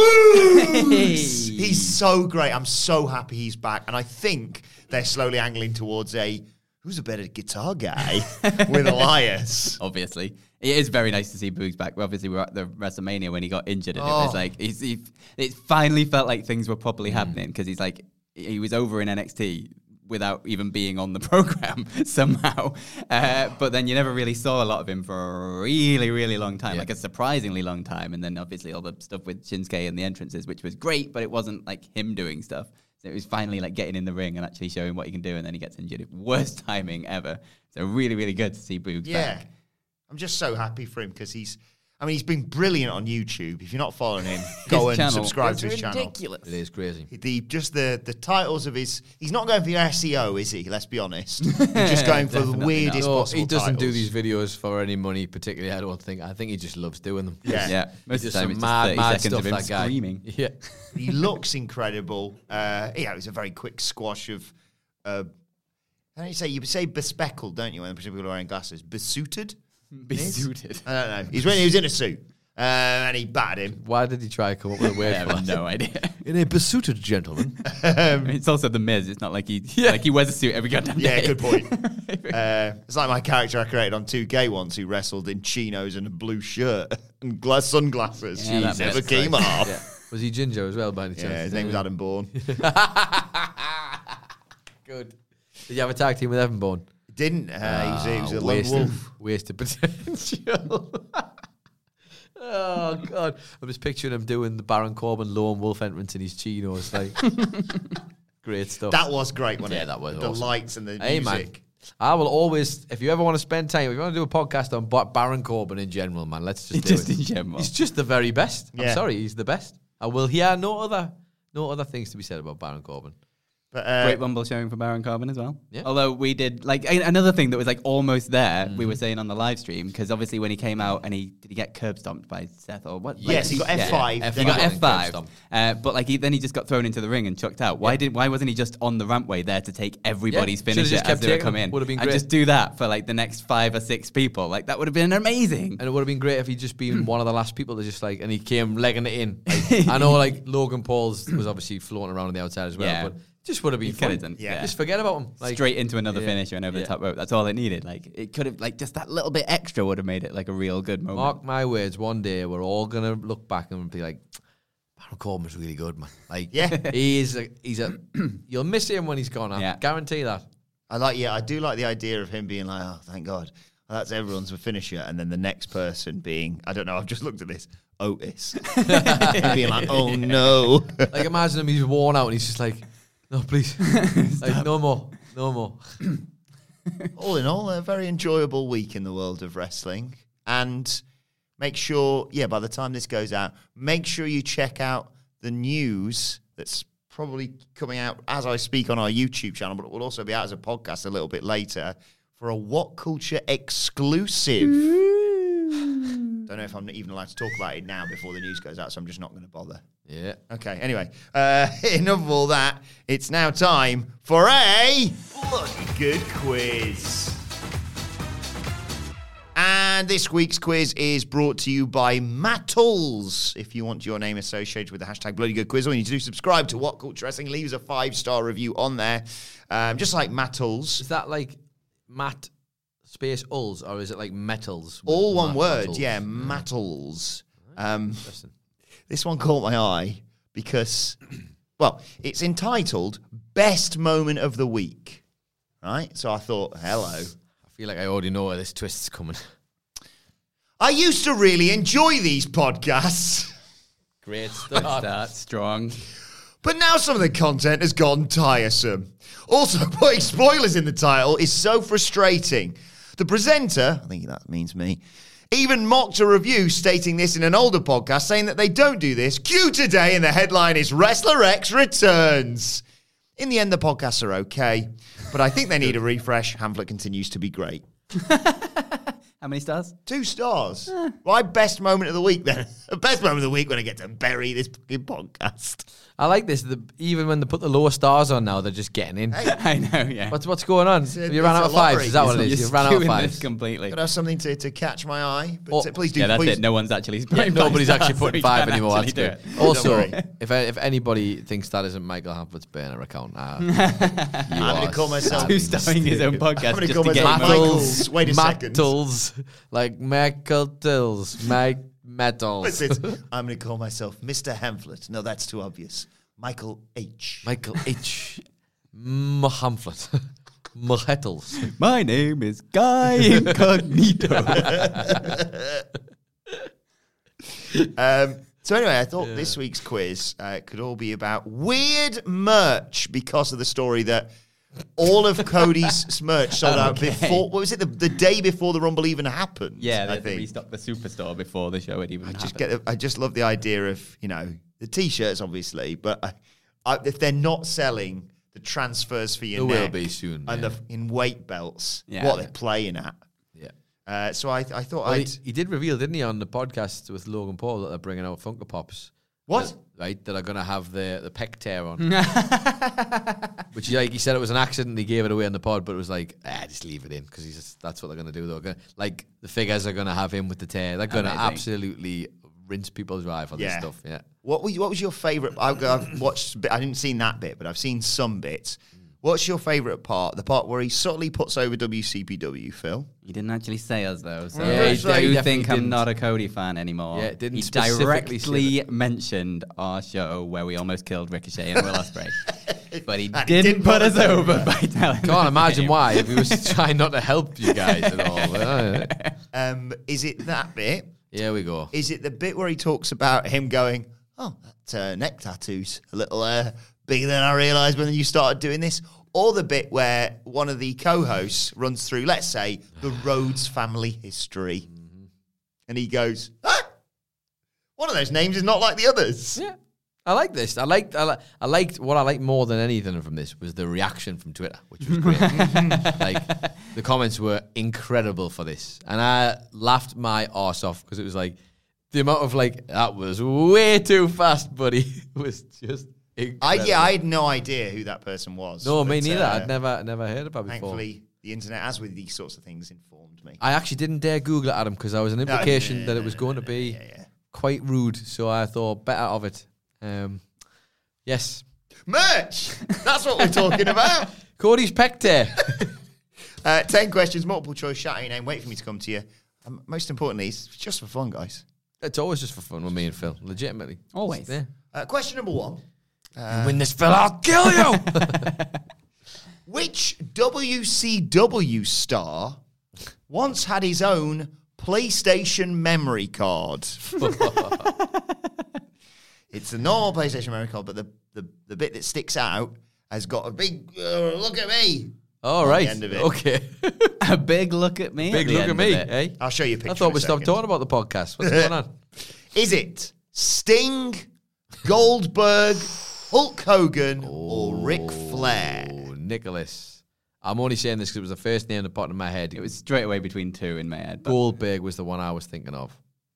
Boogs. He's so great. I'm so happy he's back. And I think they're slowly angling towards who's a better guitar guy with Elias. Obviously. It is very nice to see Boogs back. Obviously, we were at the WrestleMania when he got injured, and it was like it finally felt like things were properly happening because he was over in NXT without even being on the program somehow. But then you never really saw a lot of him for a really, really long time, like a surprisingly long time. And then obviously all the stuff with Shinsuke and the entrances, which was great, but it wasn't like him doing stuff. So it was finally like getting in the ring and actually showing what he can do, and then he gets injured. Worst timing ever. So really, really good to see Boogs back. I'm just so happy for him because he's been brilliant on YouTube. If you're not following him, go and subscribe to his channel. Ridiculous. It is crazy. The titles of he's not going for the SEO, is he? Let's be honest. He's just going for the weirdest possible he doesn't titles. do these videos for any money, particularly. I don't think. I think he just loves doing them. Yeah. Most of the some time it's mad, just 30 mad seconds stuff. of him That guy. screaming. Yeah. He looks incredible. It was a very quick squash of. How do you say? You say bespeckled, don't you? When people are wearing glasses, besuited. Besuited. I don't know. He was in a suit, and he battered him. Why did he try to come up with a I word for have that? no idea. In a besuited gentleman. It's also the Miz. It's not like he wears a suit every goddamn day. Yeah, good point. It's like my character I created on 2K once who wrestled in chinos and a blue shirt and sunglasses. Yeah, that never makes came sense. off. Yeah. Was he ginger as well, by any chance? Yeah, his name was Adam Bourne. Good. Did you have a tag team with Evan Bourne? Didn't. He was a lone wolf. Wasted potential. Oh, God. I'm just picturing him doing the Baron Corbin lone wolf entrance in his chinos. Like, great stuff. That was great, wasn't it? Yeah, that was the awesome. lights and the Hey, music. man. I will always, if you ever want to spend time, if you want to do a podcast on Baron Corbin in general, man, let's just do Just it. in general. He's just the very best. Yeah. I'm sorry, he's the best. I will hear no other things to be said about Baron Corbin. But, Great Rumble showing for Baron Corbin as well. Yeah. Although we did another thing that was like almost there. We were saying on the live stream because obviously when he came out and did he get curb stomped by Seth or what? Yes, he got F5. He then got he F5. But then he just got thrown into the ring and chucked out. Why wasn't he just on the rampway there to take everybody's Should've finisher just kept as they were taking come them. in? Would've been And great. just do that for like the next 5 or 6 people. Like that would have been amazing. And it would have been great if he'd just been one of the last people to just and he came legging it in. Like, I know Logan Paul's was obviously floating around on the outside as well, Yeah. but just would have been fun. could've done, yeah. Just forget about him. Straight into another finisher and over the Yeah. top rope. That's all it needed. Like it could have just that little bit extra would have made it like a real good moment. Mark my words, one day we're all gonna look back and be like, Baron Corbin's really good, man. Like, Yeah. he's a you'll miss him when he's gone. I Yeah. guarantee that. I do like the idea of him being like, oh, thank God. Well, that's everyone's finisher. And then the next person being, I don't know, I've just looked at this, Otis. And being like, oh no. Like, imagine him, he's worn out and he's just like, no, please, like, no more. All in all, a very enjoyable week in the world of wrestling. And make sure, by the time this goes out, make sure you check out the news that's probably coming out as I speak on our YouTube channel, but it will also be out as a podcast a little bit later for a What Culture exclusive. Don't know if I'm even allowed to talk about it now before the news goes out, so I'm just not going to bother. Yeah. Okay, anyway, enough of all that. It's now time for a bloody good quiz. And And this week's quiz is brought to you by Mattles. If you want your name associated with the hashtag Bloody Good Quiz, all you need to do is subscribe to What Culture Wrestling. Leave us a 5-star review on there. Just like Mattles. Is that like Matt space Ulls, or is it like metals? All one word, Mattles? yeah, Mattles. Interesting. This one caught my eye because, well, it's entitled Best Moment of the Week, right? So I thought, hello. I feel like I already know where this twist's coming. I used to really enjoy these podcasts, Great start. Start strong. but now some of the content has gone tiresome. Also, putting spoilers in the title is so frustrating. The presenter, I think that means me, even mocked a review stating this in an older podcast, saying that they don't do this. Cue today, and the headline is Wrestler X returns. In the end, the podcasts are okay, but I think they need a refresh. Hamlet continues to be great. How many stars? 2 stars. My best moment of the week, then. Best moment of the week when I get to bury this fucking podcast. I like this. Even when they put the lower stars on now, they're just getting in. I know, yeah. What's going on? You ran out of lottery. 5s. Is that what it is? You ran out of Skewing 5s. this completely. Gotta have something to catch my eye. But please do. Yeah, that's please. it. No one's actually Yeah, nobody's actually putting 5 anymore. That's do good. it. Also, Don't worry. if anybody thinks that isn't Michael Hamflett's burner account, I'm going to call myself. Who's starting his own podcast I'm going to just call to get myself him on. Michaels. Wait a second. Mattles, like Michael Tills, Metals. What's it? I'm going to call myself Mr. Hamflet. No, that's too obvious. Michael H. Michael H. Hamflet. Mahetels. My name is Guy Incognito. So anyway, I thought this week's quiz could all be about weird merch because of the story that all of Cody's merch sold out before. What was it? The day before the Rumble even happened. Yeah, I they think. restocked the Superstore before the show had even happened. I just love the idea of the t-shirts, obviously, but if they're not selling the transfers for your There will neck be soon, and yeah. in weight belts, Yeah. what they're playing at. Yeah. So I thought Well, I'd. he did reveal, didn't he, on the podcast with Logan Paul that they're bringing out Funko Pops. What? Right, that are going to have the pec tear on. Which he said it was an accident. He gave it away on the pod, but it was like, just leave it in because that's what they're going to do. They're gonna, like the figures are going to have him with the tear. They're going to Amazing. absolutely rinse people's drive on this stuff. Yeah. What was your favourite? I've watched. I didn't see that bit, but I've seen some bits. What's your favourite part? The part where he subtly puts over WCPW, Phil? He didn't actually say us, though. So Yeah, I he do definitely think I'm didn't. not a Cody fan anymore. Yeah, it didn't he specifically directly mentioned our show where we almost killed Ricochet and Will Ospreay. But he And he didn't didn't put put us us over over. by telling Can't imagine name. why if he was trying not to help you guys at all. Is it that bit? Here we go. Is it the bit where he talks about him going, "Oh, that neck tattoo's a little bigger than I realised when you started doing this"? Or the bit where one of the co-hosts runs through, let's say, the Rhodes family history, and he goes, "One of those names is not like the others." Yeah. I like this. I liked what I liked more than anything from this was the reaction from Twitter, which was great. Like the comments were incredible for this, and I laughed my arse off because it was like the amount of that was way too fast, buddy. It was just incredible. I had no idea who that person was. No, me but, neither. I'd never heard about it before. Thankfully, the internet, as with these sorts of things, informed me. I actually didn't dare Google it, Adam, because I was an implication that it was going to be quite rude. So I thought better of it. Yes. Merch! That's what we're talking about. Cody's pec tear. 10 questions, multiple choice, shout out your name, wait for me to come to you. Most importantly, it's just for fun, guys. It's always just for fun with me and Phil. Legitimately. Always. Yeah. Question number 1. You win this, Phil, I'll kill you! Which WCW star once had his own PlayStation memory card? It's the normal PlayStation memory card, but the bit that sticks out has got a big, look at me. All on right. the end of it. Okay. A big look at me. Big the look end at me, of it. eh? I'll show you a picture. I thought in we a stopped second. talking about the podcast. What's going on? Is it Sting, Goldberg, Hulk Hogan, or Ric Flair? Oh, Nicholas. I'm only saying this because it was the first name that popped in my head. It was straight away between two in my head. But Goldberg was the one I was thinking of.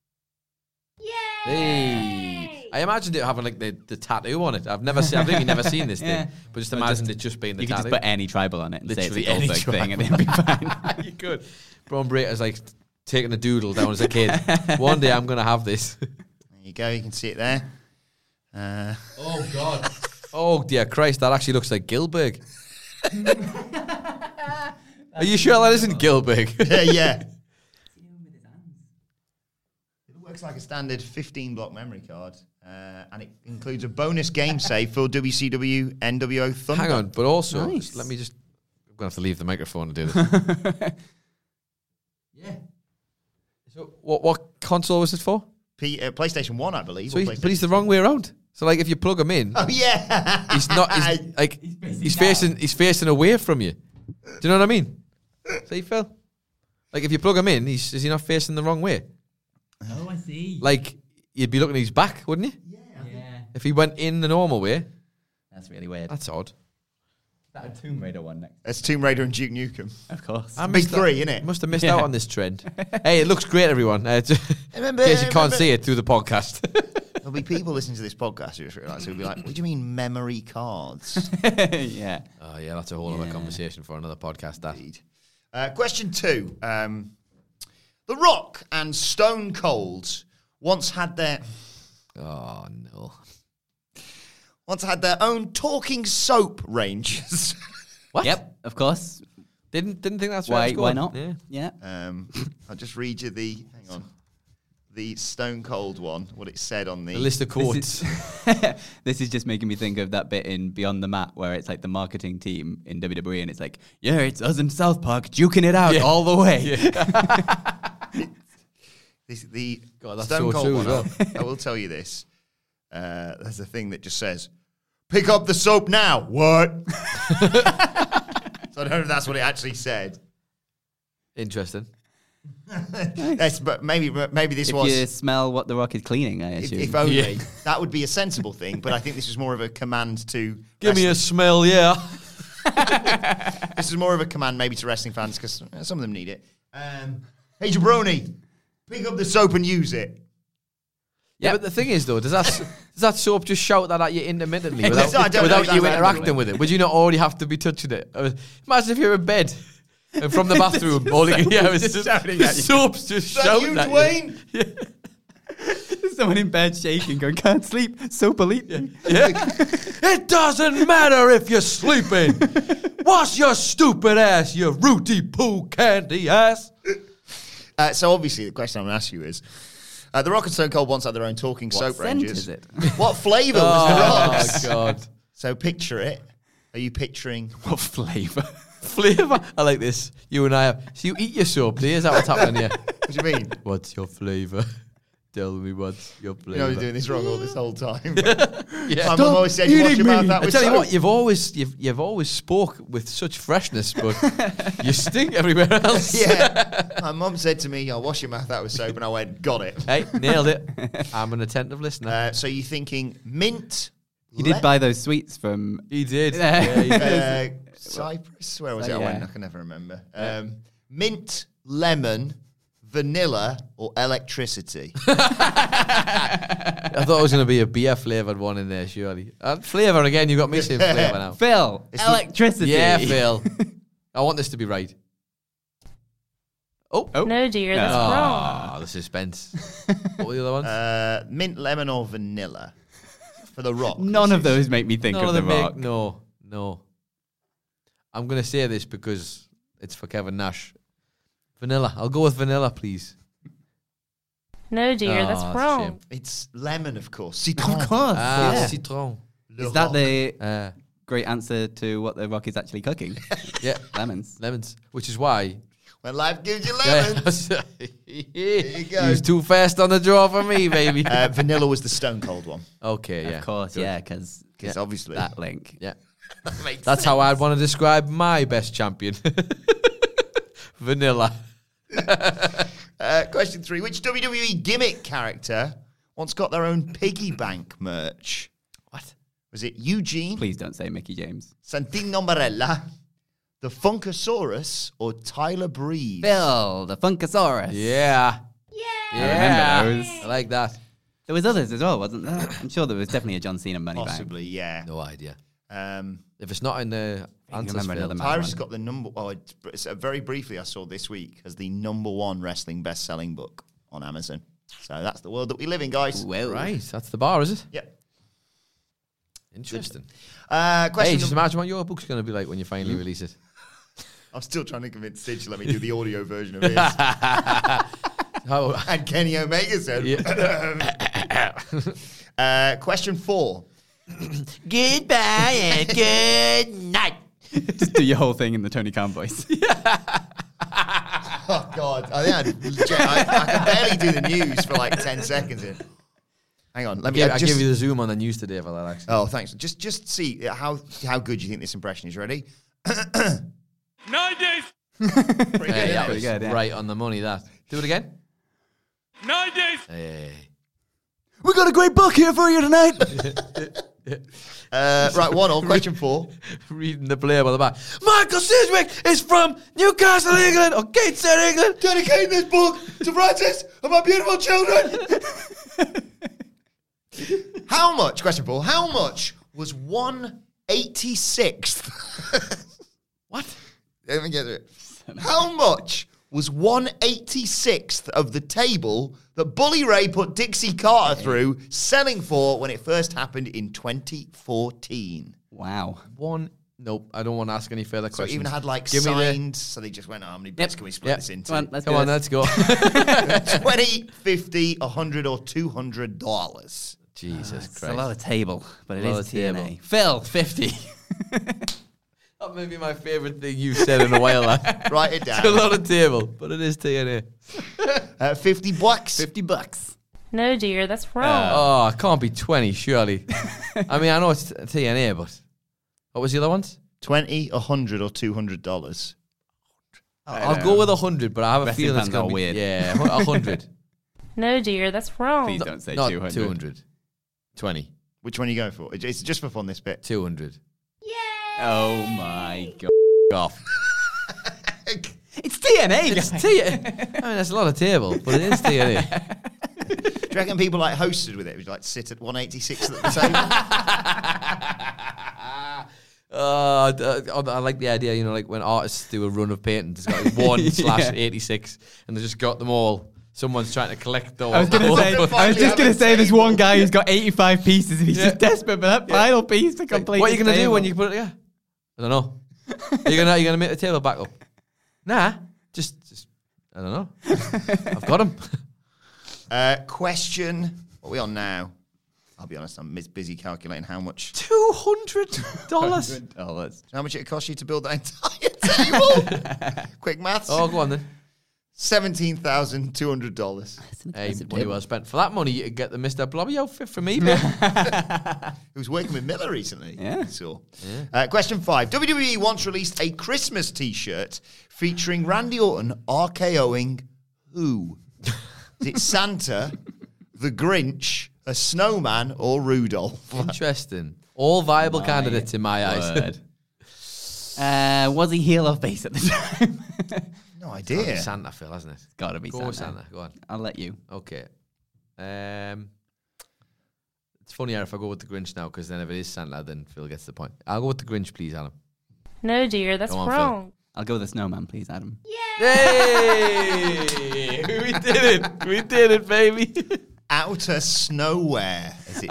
Hey. I imagined it having the tattoo on it. I've really never seen this Yeah. thing. But just But imagined just- it just being the you could tattoo. just put any tribal on it and Literally say it's a any Goldberg thing and tribal. it'd be fine. You could. Braun Breaker's like taking a doodle down as a kid. One day I'm going to have this. There you go. You can see it there. Oh, God. Oh, dear Christ. That actually looks like Gilbert. Are you sure that isn't Gilbert? Yeah. It works like a standard 15-block memory card, and it includes a bonus game save for WCW NWO Thunder. Hang on, but also, Nice. let me just... I'm going to have to leave the microphone to do this. Yeah. So what console was it for? PlayStation 1, I believe. So or but he's the wrong way around. So, like, if you plug him in... Oh, yeah. He's not... He's facing away from you. Do you know what I mean? See, Phil? Like, if you plug him in, is he not facing the wrong way? Oh, I see. Like, you'd be looking at his back, wouldn't you? Yeah. If he went in the normal way. That's really weird. That's odd. That a Tomb Raider one next. That's Tomb Raider and Duke Nukem. Of course. I Big missed three, innit? Must have missed out on this trend. Hey, it looks great, everyone. In case you can't see it through the podcast. There'll be people listening to this podcast who will be like, what do you mean memory cards? Yeah. Oh, yeah, that's a whole other conversation for another podcast, that. Question 2. The Rock and Stone Cold once had their Oh, no. own talking soap ranges. What? Yep, of course. Didn't think that's where Why? it's Why going. not? Yeah. I'll just read you the Stone Cold one, what it said on The list of quotes. This is just making me think of that bit in Beyond the Mat where it's like the marketing team in WWE and it's like, yeah, it's us in South Park duking it out all the way. The God, that's Stone so Cold true one, as well. I will tell you this. There's a thing that just says, pick up the soap now. What? So I don't know if that's what it actually said. Interesting. Yes, but maybe this If was... you smell what the Rock is cleaning, I assume. If only. That would be a sensible thing, but I think this was more of a command to... Give me a smell, yeah. This is more of a command maybe to wrestling fans, because some of them need it. Hey, Jabroni, pick up the soap and use it. Yeah, but the thing is, though, does that soap just shout that at you intermittently I don't know without if you that's interacting with it? Would you not already have to be touching it? Imagine if you're in bed and from the bathroom, all you can hear is the soap's just Is that shouting you, at Dwayne? you. Someone in bed shaking, going, can't sleep, soap will eat me. Yeah. It doesn't matter if you're sleeping. Wash your stupid ass, you rooty poo candy ass. So obviously the question I'm going to ask you is, the Rock and Stone Cold once had their own talking soap scent ranges. is it? What flavour was the Oh, Rock's? God. So picture it. Are you picturing... What flavour? Flavour? I like this. You and I have... So you eat your soap, do you? Is that what's happening here? What do you mean? What's your flavour? Tell me what's your flavour. You know I was doing this wrong all this whole time. Yeah. My mum always said, you wash your mouth out I with tell you soap. what, you've always spoke with such freshness, but you stink everywhere else. Yeah. My mum said to me, I'll wash your mouth out with soap, and I went, got it. Hey, nailed it. I'm an attentive listener. So you're thinking mint... You did buy those sweets from... He did. Yeah. Yeah, he did. Cyprus? Where was it? I Yeah. went. I can never remember. Mint, lemon, vanilla, or electricity. I thought it was going to be a beer flavoured one in there, surely. Flavour again, you got me saying flavour now. Phil, electricity. Yeah, Phil. I want this to be right. Oh. No, dear, that's wrong. Oh, the suspense. What were the other ones? Mint, lemon, or vanilla for the Rock. None of those make me think None of of The them Rock. No. I'm going to say this because it's for Kevin Nash. Vanilla. I'll go with vanilla, please. No, dear, that's Oh, it's a wrong. shame. It's lemon, of course. Citron. Yeah. citron. Le Is that Rock. the great answer to what The Rock is actually cooking? Yeah, Lemons. lemons. Which is why... When life gives you lemons. you go. He was too fast on the draw for me, baby. Vanilla was the Stone Cold one. Okay, yeah. Of course, Good. yeah, because Because obviously. that link. Yeah. That's how I'd want to describe my best champion. Vanilla. Question 3. Which WWE gimmick character once got their own piggy bank merch? What? Was it Eugene, Please don't say Mickey James. Santino Marella, the Funkasaurus, or Tyler Breeze? Phil, the Funkasaurus. Yeah. I remember those. I like that. There was others as well, wasn't there? I'm sure there was definitely a John Cena money Possibly, yeah. No idea. If it's not in the answers remember field, another Tyrus one. has got the number. Oh, it's very briefly I saw this week as the #1 wrestling best-selling book on Amazon. So that's the world that we live in, guys. Well, right, that's the bar, is it? Yep. Interesting. Question. Hey, just imagine what your book's going to be like when you finally release it. I'm still trying to convince Sid to let me do the audio version of it. How? And Kenny Omega said. Question 4. Goodbye and good night. just do your whole thing in the Tony Khan voice. Oh, God. I think I can barely do the news for like 10 seconds in. Hang on. Let me I give you the zoom on the news today for that accent. Oh, thanks. Just see how good you think this impression is. Ready? 90s. Pretty good, Hey, isn't that it? was good, yeah. right on the money, that. Do it again. 90s. Hey. We got a great book here for you tonight. Right, 1-1. Question 4. Reading the player by the back. Michael Sidgwick is from Newcastle, England, or Gateshead, England. Dedicating this book to Francis and my beautiful children. How much? Question 4. How much was 1/86th? What? Let me get it. How much was 1/86th of the table that Bully Ray put Dixie Carter through selling for when it first happened in 2014? Wow. Nope, I don't want to ask any further So it questions. even had like Give me signed, so they just went, how many bets can we split this into? Come on, let's Come do on, this. let's go. 20, 50, 100 or $200. Jesus It's Christ. a lot of table, but it A lot is of TNA. table. Phil, 50. That may be my favourite thing you've said in a while. Write it It's a down. lot of table, but it is TNA. $50. $50. No, dear, that's wrong. Oh, it can't be 20, surely. I mean, I know it's TNA, but what was the other ones? 20, 100 or $200. I'll go with 100, but I have a Wrestling feeling it's fans going are to be weird. Yeah, 100. No, dear, that's wrong. Please don't say Not 200. 200. 20. Which one are you going for? It's just for fun, this bit. 200. Oh my God. Off. It's TNA, It's guys. TNA. I mean, that's a lot of table, but it is TNA. Do you reckon people like hosted with it? Would you like sit at 186 at the table? I like the idea, you know, like when artists do a run of paintings, it's got like 1/86, and they just got them all. Someone's trying to collect those. I was going to say, there's one guy who's got 85 pieces and he's just desperate for that final piece to complete. What are you his going to do table. when you put it together? I don't know. Are you gonna make the table back up? Nah, just I don't know. I've got him. Question. What are we on now? I'll be honest, I'm busy calculating how much $200. how much it cost you to build that entire table. Quick maths. Oh, go on then. $17,200. Hey, money well spent. For that money, you could get the Mr. Blobby outfit from eBay. Who's working with Miller recently. Yeah. So, question 5. WWE once released a Christmas t-shirt featuring Randy Orton RKOing who? Is it Santa, the Grinch, a snowman, or Rudolph? Interesting. All viable candidates in my eyes. Was he heel or face at the time? No idea. Santa, Phil, hasn't it? Gotta be Go Santa. Santa. Go on. I'll let you. Okay. It's funnier if I go with the Grinch now, because then if it is Santa, then Phil gets the point. I'll go with the Grinch, please, Adam. No, dear, that's Go on, Phil. wrong. I'll go with the snowman, please, Adam. Hey! We did it. We did it, baby. Outer Snowhere, as it's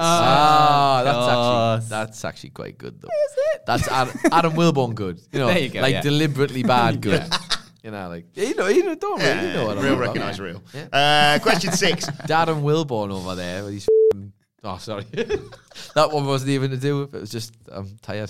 That's actually quite good, though. Is it? That's Adam Wilborn good. You know, There you go, like yeah. deliberately bad good. You know, like you know, don't really know what I'm real about. recognise real. Yeah. Question 6. Adam Wilborn over there. He's oh, sorry. That one wasn't even to do with it. It was just, I'm tired.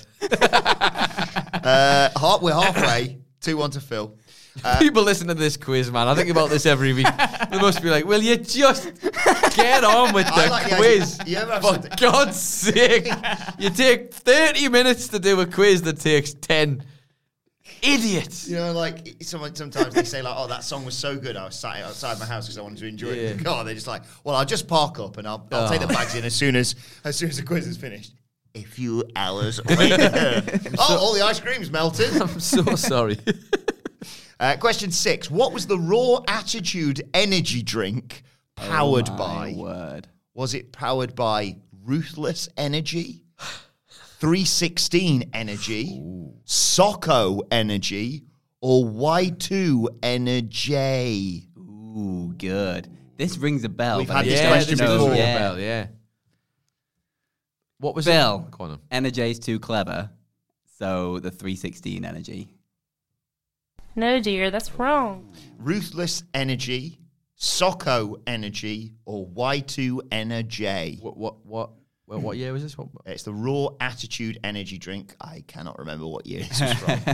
We're halfway. 2-1 to Phil. People listen to this quiz, man. I think about this every week. They must be like, will you just get on with I the like the quiz? idea. You ever have For something- God's sake. You take 30 minutes to do a quiz that takes 10. Idiots. You know, like sometimes they say like, "Oh, that song was so good, I was sat outside my house because I wanted to enjoy it in the car." They're just like, "Well, I'll just park up and I'll take the bags in as soon as the quiz is finished." A few hours later, all the ice cream's melted. I'm so sorry. Question 6: What was the Raw Attitude energy drink powered My by? word. Was it powered by Ruthless Energy, 316 Energy, Socko Energy, or Y2 Energy? Ooh, good. This rings a bell. We've but had I this don't question know. before. Yeah. Yeah. What was Bill, it? Go on then. Energy's too clever, so the 316 Energy. No, dear, that's wrong. Ruthless Energy, Socko Energy, or Y2 Energy? What year was this? It's the Raw Attitude Energy drink. I cannot remember what year this was from.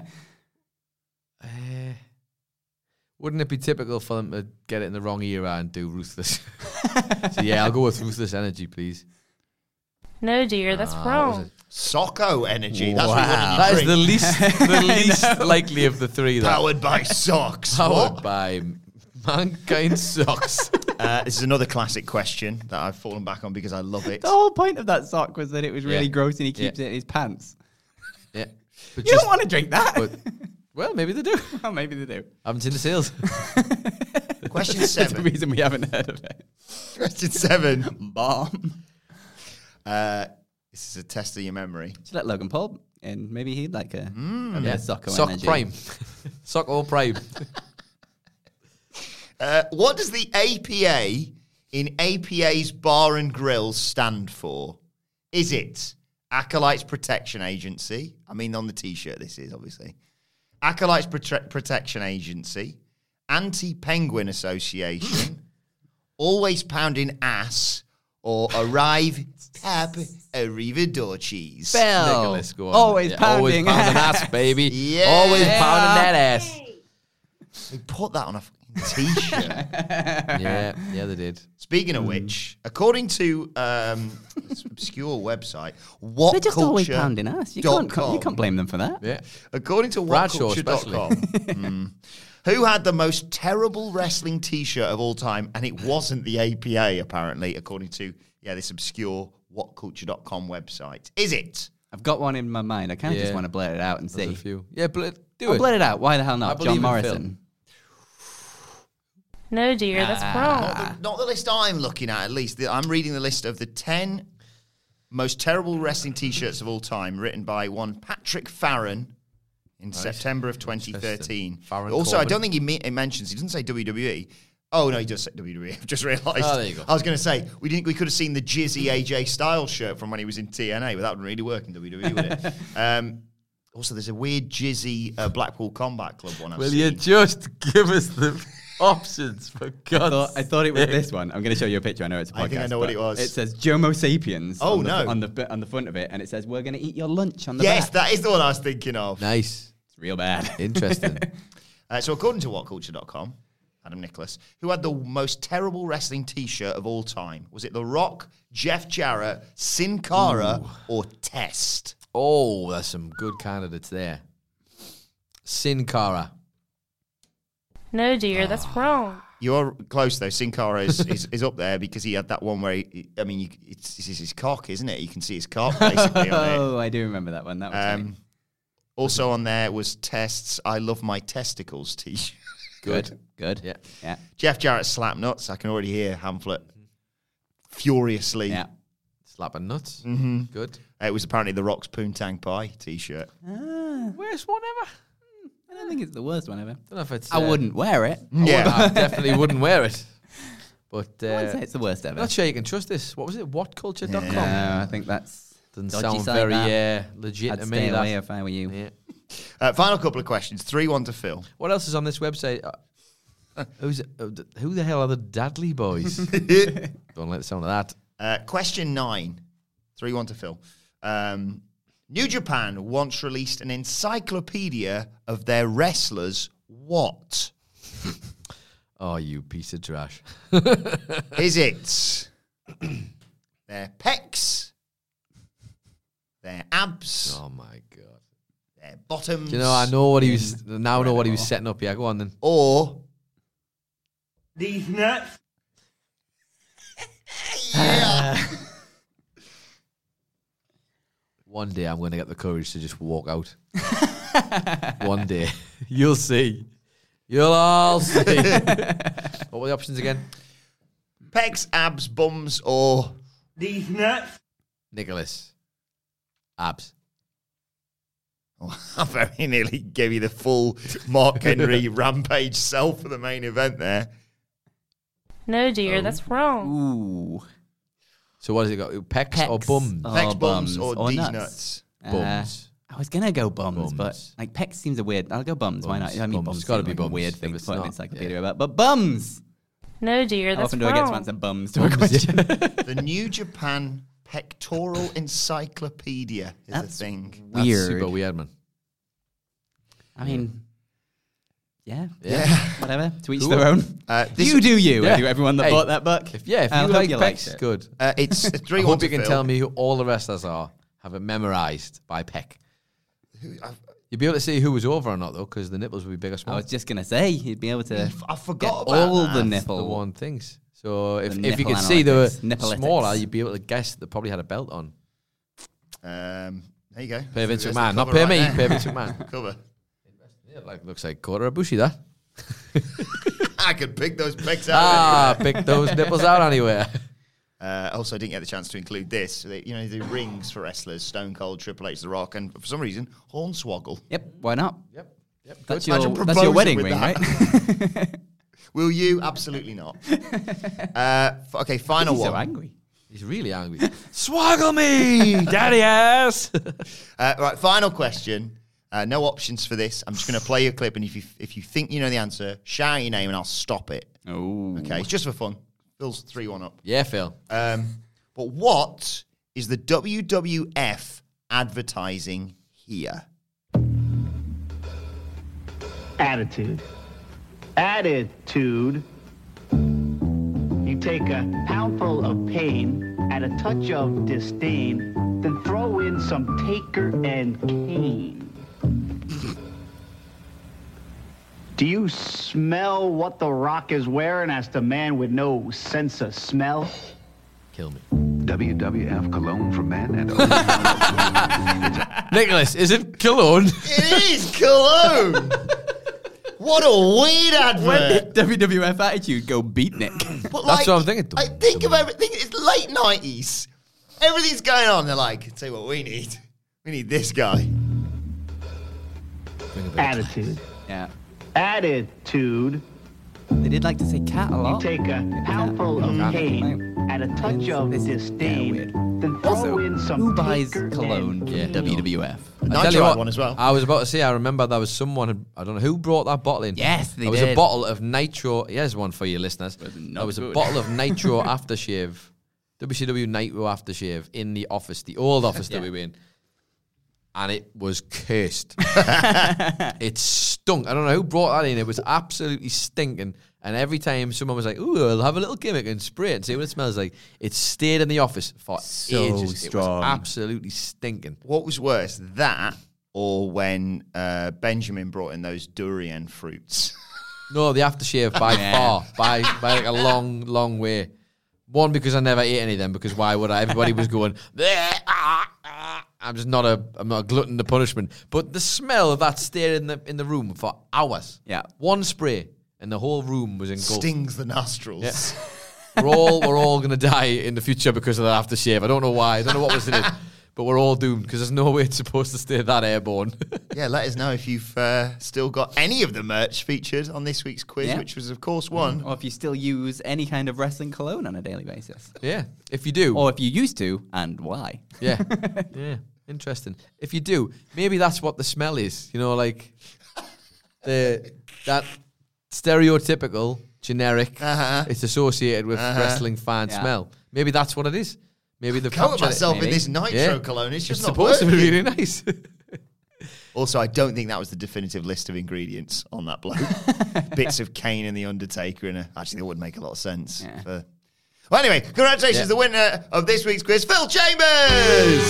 Wouldn't it be typical for them to get it in the wrong era and do Ruthless? So yeah, I'll go with Ruthless Energy, please. No, dear, that's What was wrong. it? Socko Energy. That's what you want in your That is drink. the least likely of the three. That. Powered by socks. Powered What? by Mankind Socks. This is another classic question that I've fallen back on because I love it. The whole point of that sock was that it was really Yeah. gross and he keeps Yeah. it in his pants. Yeah. But You don't want to drink that. But, well, maybe they do. Well, maybe they do. Oh, Haven't seen the sales. Question That's the 7. reason we haven't heard of it. Question 7. Bomb. This is a test of your memory. Should let Logan Paul in. Maybe he'd like a bit of Socko Sock Energy. Prime. Sock or Prime. What does the APA in APA's Bar and Grill stand for? Is it Acolytes Protection Agency? I mean, on the T-shirt this is, obviously. Acolytes Protection Agency, Anti-Penguin Association, Always Pounding Ass, or Arrive Tap Arrivederci's. Bell. Nicholas, go on. Always Yeah, pounding. Always pounding ass, baby. Yeah. Always pounding that ass. They put that on a fucking T-shirt. Yeah, they did. Speaking of which, according to this obscure website, what They're just always pounding us. You can't blame them for that. Yeah. According to Bradshaw whatculture.com, who had the most terrible wrestling T-shirt of all time, and it wasn't the APA, apparently, according to this obscure whatculture.com website. Is it? I've got one in my mind. I kind of just Yeah. want to blurt it out and There's see. a few. Yeah, do I'll it. blurt it out. Why the hell I not? believe John in Morrison. No, dear, that's wrong. Not the list I'm looking at least. I'm reading the list of the 10 most terrible wrestling T-shirts of all time, written by one Patrick Farron in September of 2013. Farron Also, I Corbin. don't think he mentions, he doesn't say WWE. Oh, no, he does say WWE. I've just realised. Oh, there you go. I was going to say, we could have seen the Jizzy AJ Styles shirt from when he was in TNA, but that wouldn't really work in WWE, would it? Also, there's a weird Jizzy Blackpool Combat Club one I've Will seen. you just give us the options, for God's I thought it was this one. I'm going to show you a picture. I know it's a podcast. I think I know what but it was. It says Jomo Sapiens. Oh, on no. on the front of it, and it says we're going to eat your lunch on the Yes, back. that is the one I was thinking of. Nice. It's real bad. Interesting. So according to whatculture.com, Adam Nicholas, who had the most terrible wrestling T-shirt of all time? Was it The Rock, Jeff Jarrett, Sin Cara, or Test? Oh, there's some good candidates there. Sin Cara. No, dear, that's wrong. You're close though. Sin Cara is up there because he had that one where it's his cock, isn't it? You can see his cock basically on it. Oh, I do remember that one. That was funny. Also on there was Test's "I Love My Testicles" T-shirt. Good. Yeah. Jeff Jarrett slap nuts. I can already hear Hamlet furiously. Yeah. Slapping nuts. Mm-hmm. Good. It was apparently The Rock's Poontang Pie T-shirt. Worst one ever. I don't think it's the worst one ever. Don't know if it's. I wouldn't wear it. I definitely wouldn't wear it. But I wouldn't say it's the worst ever. I'm not sure you can trust this. What was it? Whatculture.com? No, I think that's Doesn't dodgy sound site, very that. legit I'd to stay me. away That. if I were you. Yeah. Final couple of questions. 3-1 to Phil. What else is on this website? Who the hell are the Dudley boys? Don't like the sound of that. Question 9. 3-1 to Phil. New Japan once released an encyclopedia of their wrestlers. What? Oh, you piece of trash. Is it their pecs, their abs, Oh my god. their bottoms? Do you know? I know what he was. Now I know what he was setting up. Yeah, go on then. Or These nuts. One day I'm going to get the courage to just walk out. One day, you'll see. You'll all see. What were the options again? pecs, abs, bums, or These nuts. Nicholas. Abs. Oh, I very nearly gave you the full Mark Henry Rampage sell for the main event there. No, dear, that's wrong. Ooh. So what has it got? Pecs or bums? Pecs, bums, or D's nuts? nuts? Bums. I was gonna go bums, but Bums. like pecs seems a weird. I'll go bums. Why not? Bums. I mean, Bums. bums It's gotta seem be like a bums. weird If thing to it's put in not, encyclopedia about. But bums. No, dear, How that's often do I get to wrong. answer bums to a question? The New Japan Pectoral Encyclopedia is That's a thing. That's Weird. super weird, man. I mean, yeah, Yeah. whatever. To each Cool. their own. This- You do you. Yeah. Everyone that Hey, bought that book. If you I like hope pecs, liked it. good. It's a 3-1 I hope to you can Phil. tell me who all the wrestlers are. Have it memorized by Peck. You'd be able to see who was over or not, though, because the nipples would be big or I small. was just gonna say you'd be able to I get forgot about all that. the the nipple. one things. So if The you nipple could see they were analytics, nippolitics. smaller, you'd be able to guess that they probably had a belt on. There you go. Pay Vince There's the McMahon. Not cover pay right me, there. pay Vince McMahon. Cover. Yeah, like, looks like quarter of bushy, that. I could pick those pecs out. anyway. Pick those nipples out anywhere. Also, I didn't get the chance to include this. They do rings for wrestlers: Stone Cold, Triple H, The Rock, and for some reason, Hornswoggle. Yep. Why not? Yep. That's Imagine your proposing wedding with ring, that. right? Will you? Absolutely not. Okay, final He's so one. angry. He's really angry. Swaggle me, daddy ass. Right, final question. No options for this. I'm just going to play you a clip, and if you think you know the answer, shout your name, and I'll stop it. Oh. Okay, it's just for fun. Phil's 3-1 up. Yeah, Phil. But what is the WWF advertising here? Attitude. Attitude. You take a poundful of pain, add a touch of disdain, then throw in some Taker and Kane. Do you smell what The Rock is wearing? Asked a man with no sense of smell. Kill me. WWF cologne for men and Nicholas, is it cologne? It is cologne. What a weird advert. WWF attitude go beatnik. But That's what I'm thinking. I think of everything. It's late 90s. Everything's going on. They're like, tell you what we need. We need this guy. Attitude. Yeah. Attitude. They did like to say cat a You lot. take a poundful of pain, add a touch of This is disdain, weird. then throw Also, in some who buys Taker cologne and from Yeah. WWF? I Nitro tell you had what, one as well. I was about to say, I remember there was someone, I don't know who brought that bottle in. Yes, they There was a did. bottle of Nitro. Here's one for you listeners. not There was a good. bottle of Nitro aftershave, WCW Nitro aftershave in the office, the old office that we were in. And it was cursed. It stunk. I don't know who brought that in. It was absolutely stinking. And every time someone was like, "Ooh, I'll have a little gimmick and spray it and see what it smells like," it stayed in the office for So ages. strong. It was absolutely stinking. What was worse, that or when Benjamin brought in those durian fruits? No, the aftershave by far, by like a long way. One, because I never ate any of them, because why would I? Everybody was going, I'm not a glutton to punishment. But the smell of that stayed in the room for hours. Yeah. One spray and the whole room was engulfed. Stings the nostrils. We're all gonna die in the future because of that aftershave. I don't know why. I don't know what was in it. But we're all doomed because there's no way it's supposed to stay that airborne. Yeah, let us know if you've still got any of the merch featured on this week's quiz, Yeah. which was, of course, one. Or if you still use any kind of wrestling cologne on a daily basis. Yeah, if you do. Or if you used to, and why. Yeah. Yeah. Interesting. If you do, maybe that's what the smell is. You know, like that stereotypical, generic, it's associated with wrestling fan Yeah. smell. Maybe that's what it is. Maybe they've Cover captured myself it. in maybe. this nitro Yeah. cologne. It's just It's not supposed to be working. really nice. Also, I don't think that was the definitive list of ingredients on that bloke. Bits of Kane and The Undertaker in a... Actually, that would make a lot of sense. Yeah. Well, anyway, congratulations Yeah. to the winner of this week's quiz, Phil Chambers!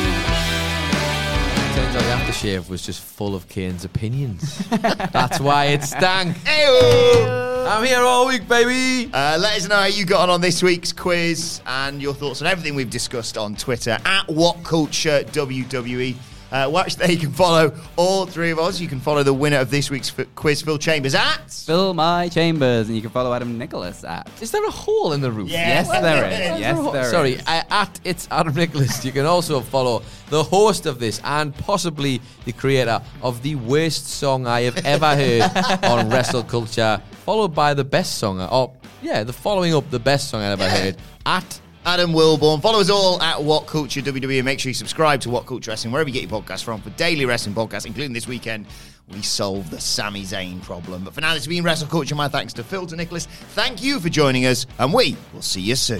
Turns out the aftershave was just full of Kane's opinions. That's why it stank. Hey-o! I'm here all week, baby. Let us know how you got on this week's quiz and your thoughts on everything we've discussed on Twitter at WhatCultureWWE. Watch there. You can follow all three of us. You can follow the winner of this week's quiz, Phil Chambers, at Fill My Chambers, and you can follow Adam Nicholas at. Is there a hole in the roof? Yes, there is. Yes, there is. Sorry, at It's Adam Nicholas. You can also follow the host of this and possibly the creator of the worst song I have ever heard on Wrestle Culture, followed by the best song, the following up the best song I ever heard, at Adam Wilborn. Follow us all at What Culture WWE, and make sure you subscribe to What Culture Wrestling wherever you get your podcasts from for daily wrestling podcasts, including this weekend. We solved the Sami Zayn problem. But for now, this has been Wrestle Culture. My thanks to Phil, to Nicholas. Thank you for joining us, and we will see you soon.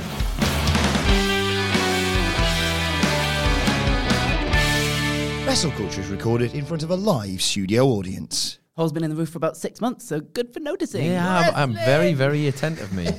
Wrestle Culture is recorded in front of a live studio audience. Paul's been in the roof for about 6 months, so good for noticing. Yeah, I'm very, very attentive, mate.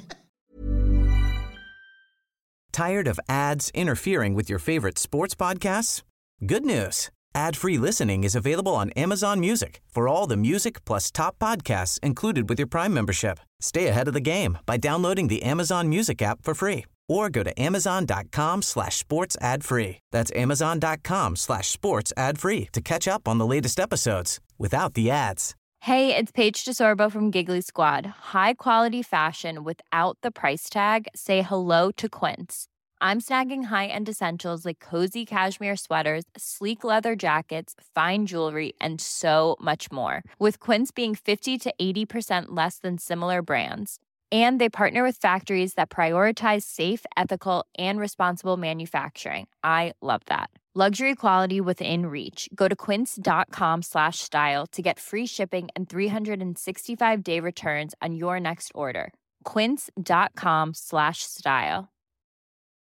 Tired of ads interfering with your favorite sports podcasts? Good news. Ad-free listening is available on Amazon Music for all the music plus top podcasts included with your Prime membership. Stay ahead of the game by downloading the Amazon Music app for free or go to amazon.com/sports ad free. That's amazon.com/sports ad free to catch up on the latest episodes without the ads. Hey, it's Paige DeSorbo from Giggly Squad. High quality fashion without the price tag. Say hello to Quince. I'm snagging high-end essentials like cozy cashmere sweaters, sleek leather jackets, fine jewelry, and so much more. With Quince being 50 to 80% less than similar brands. And they partner with factories that prioritize safe, ethical, and responsible manufacturing. I love that. Luxury quality within reach. Go to quince.com/style to get free shipping and 365-day returns on your next order. Quince.com/style.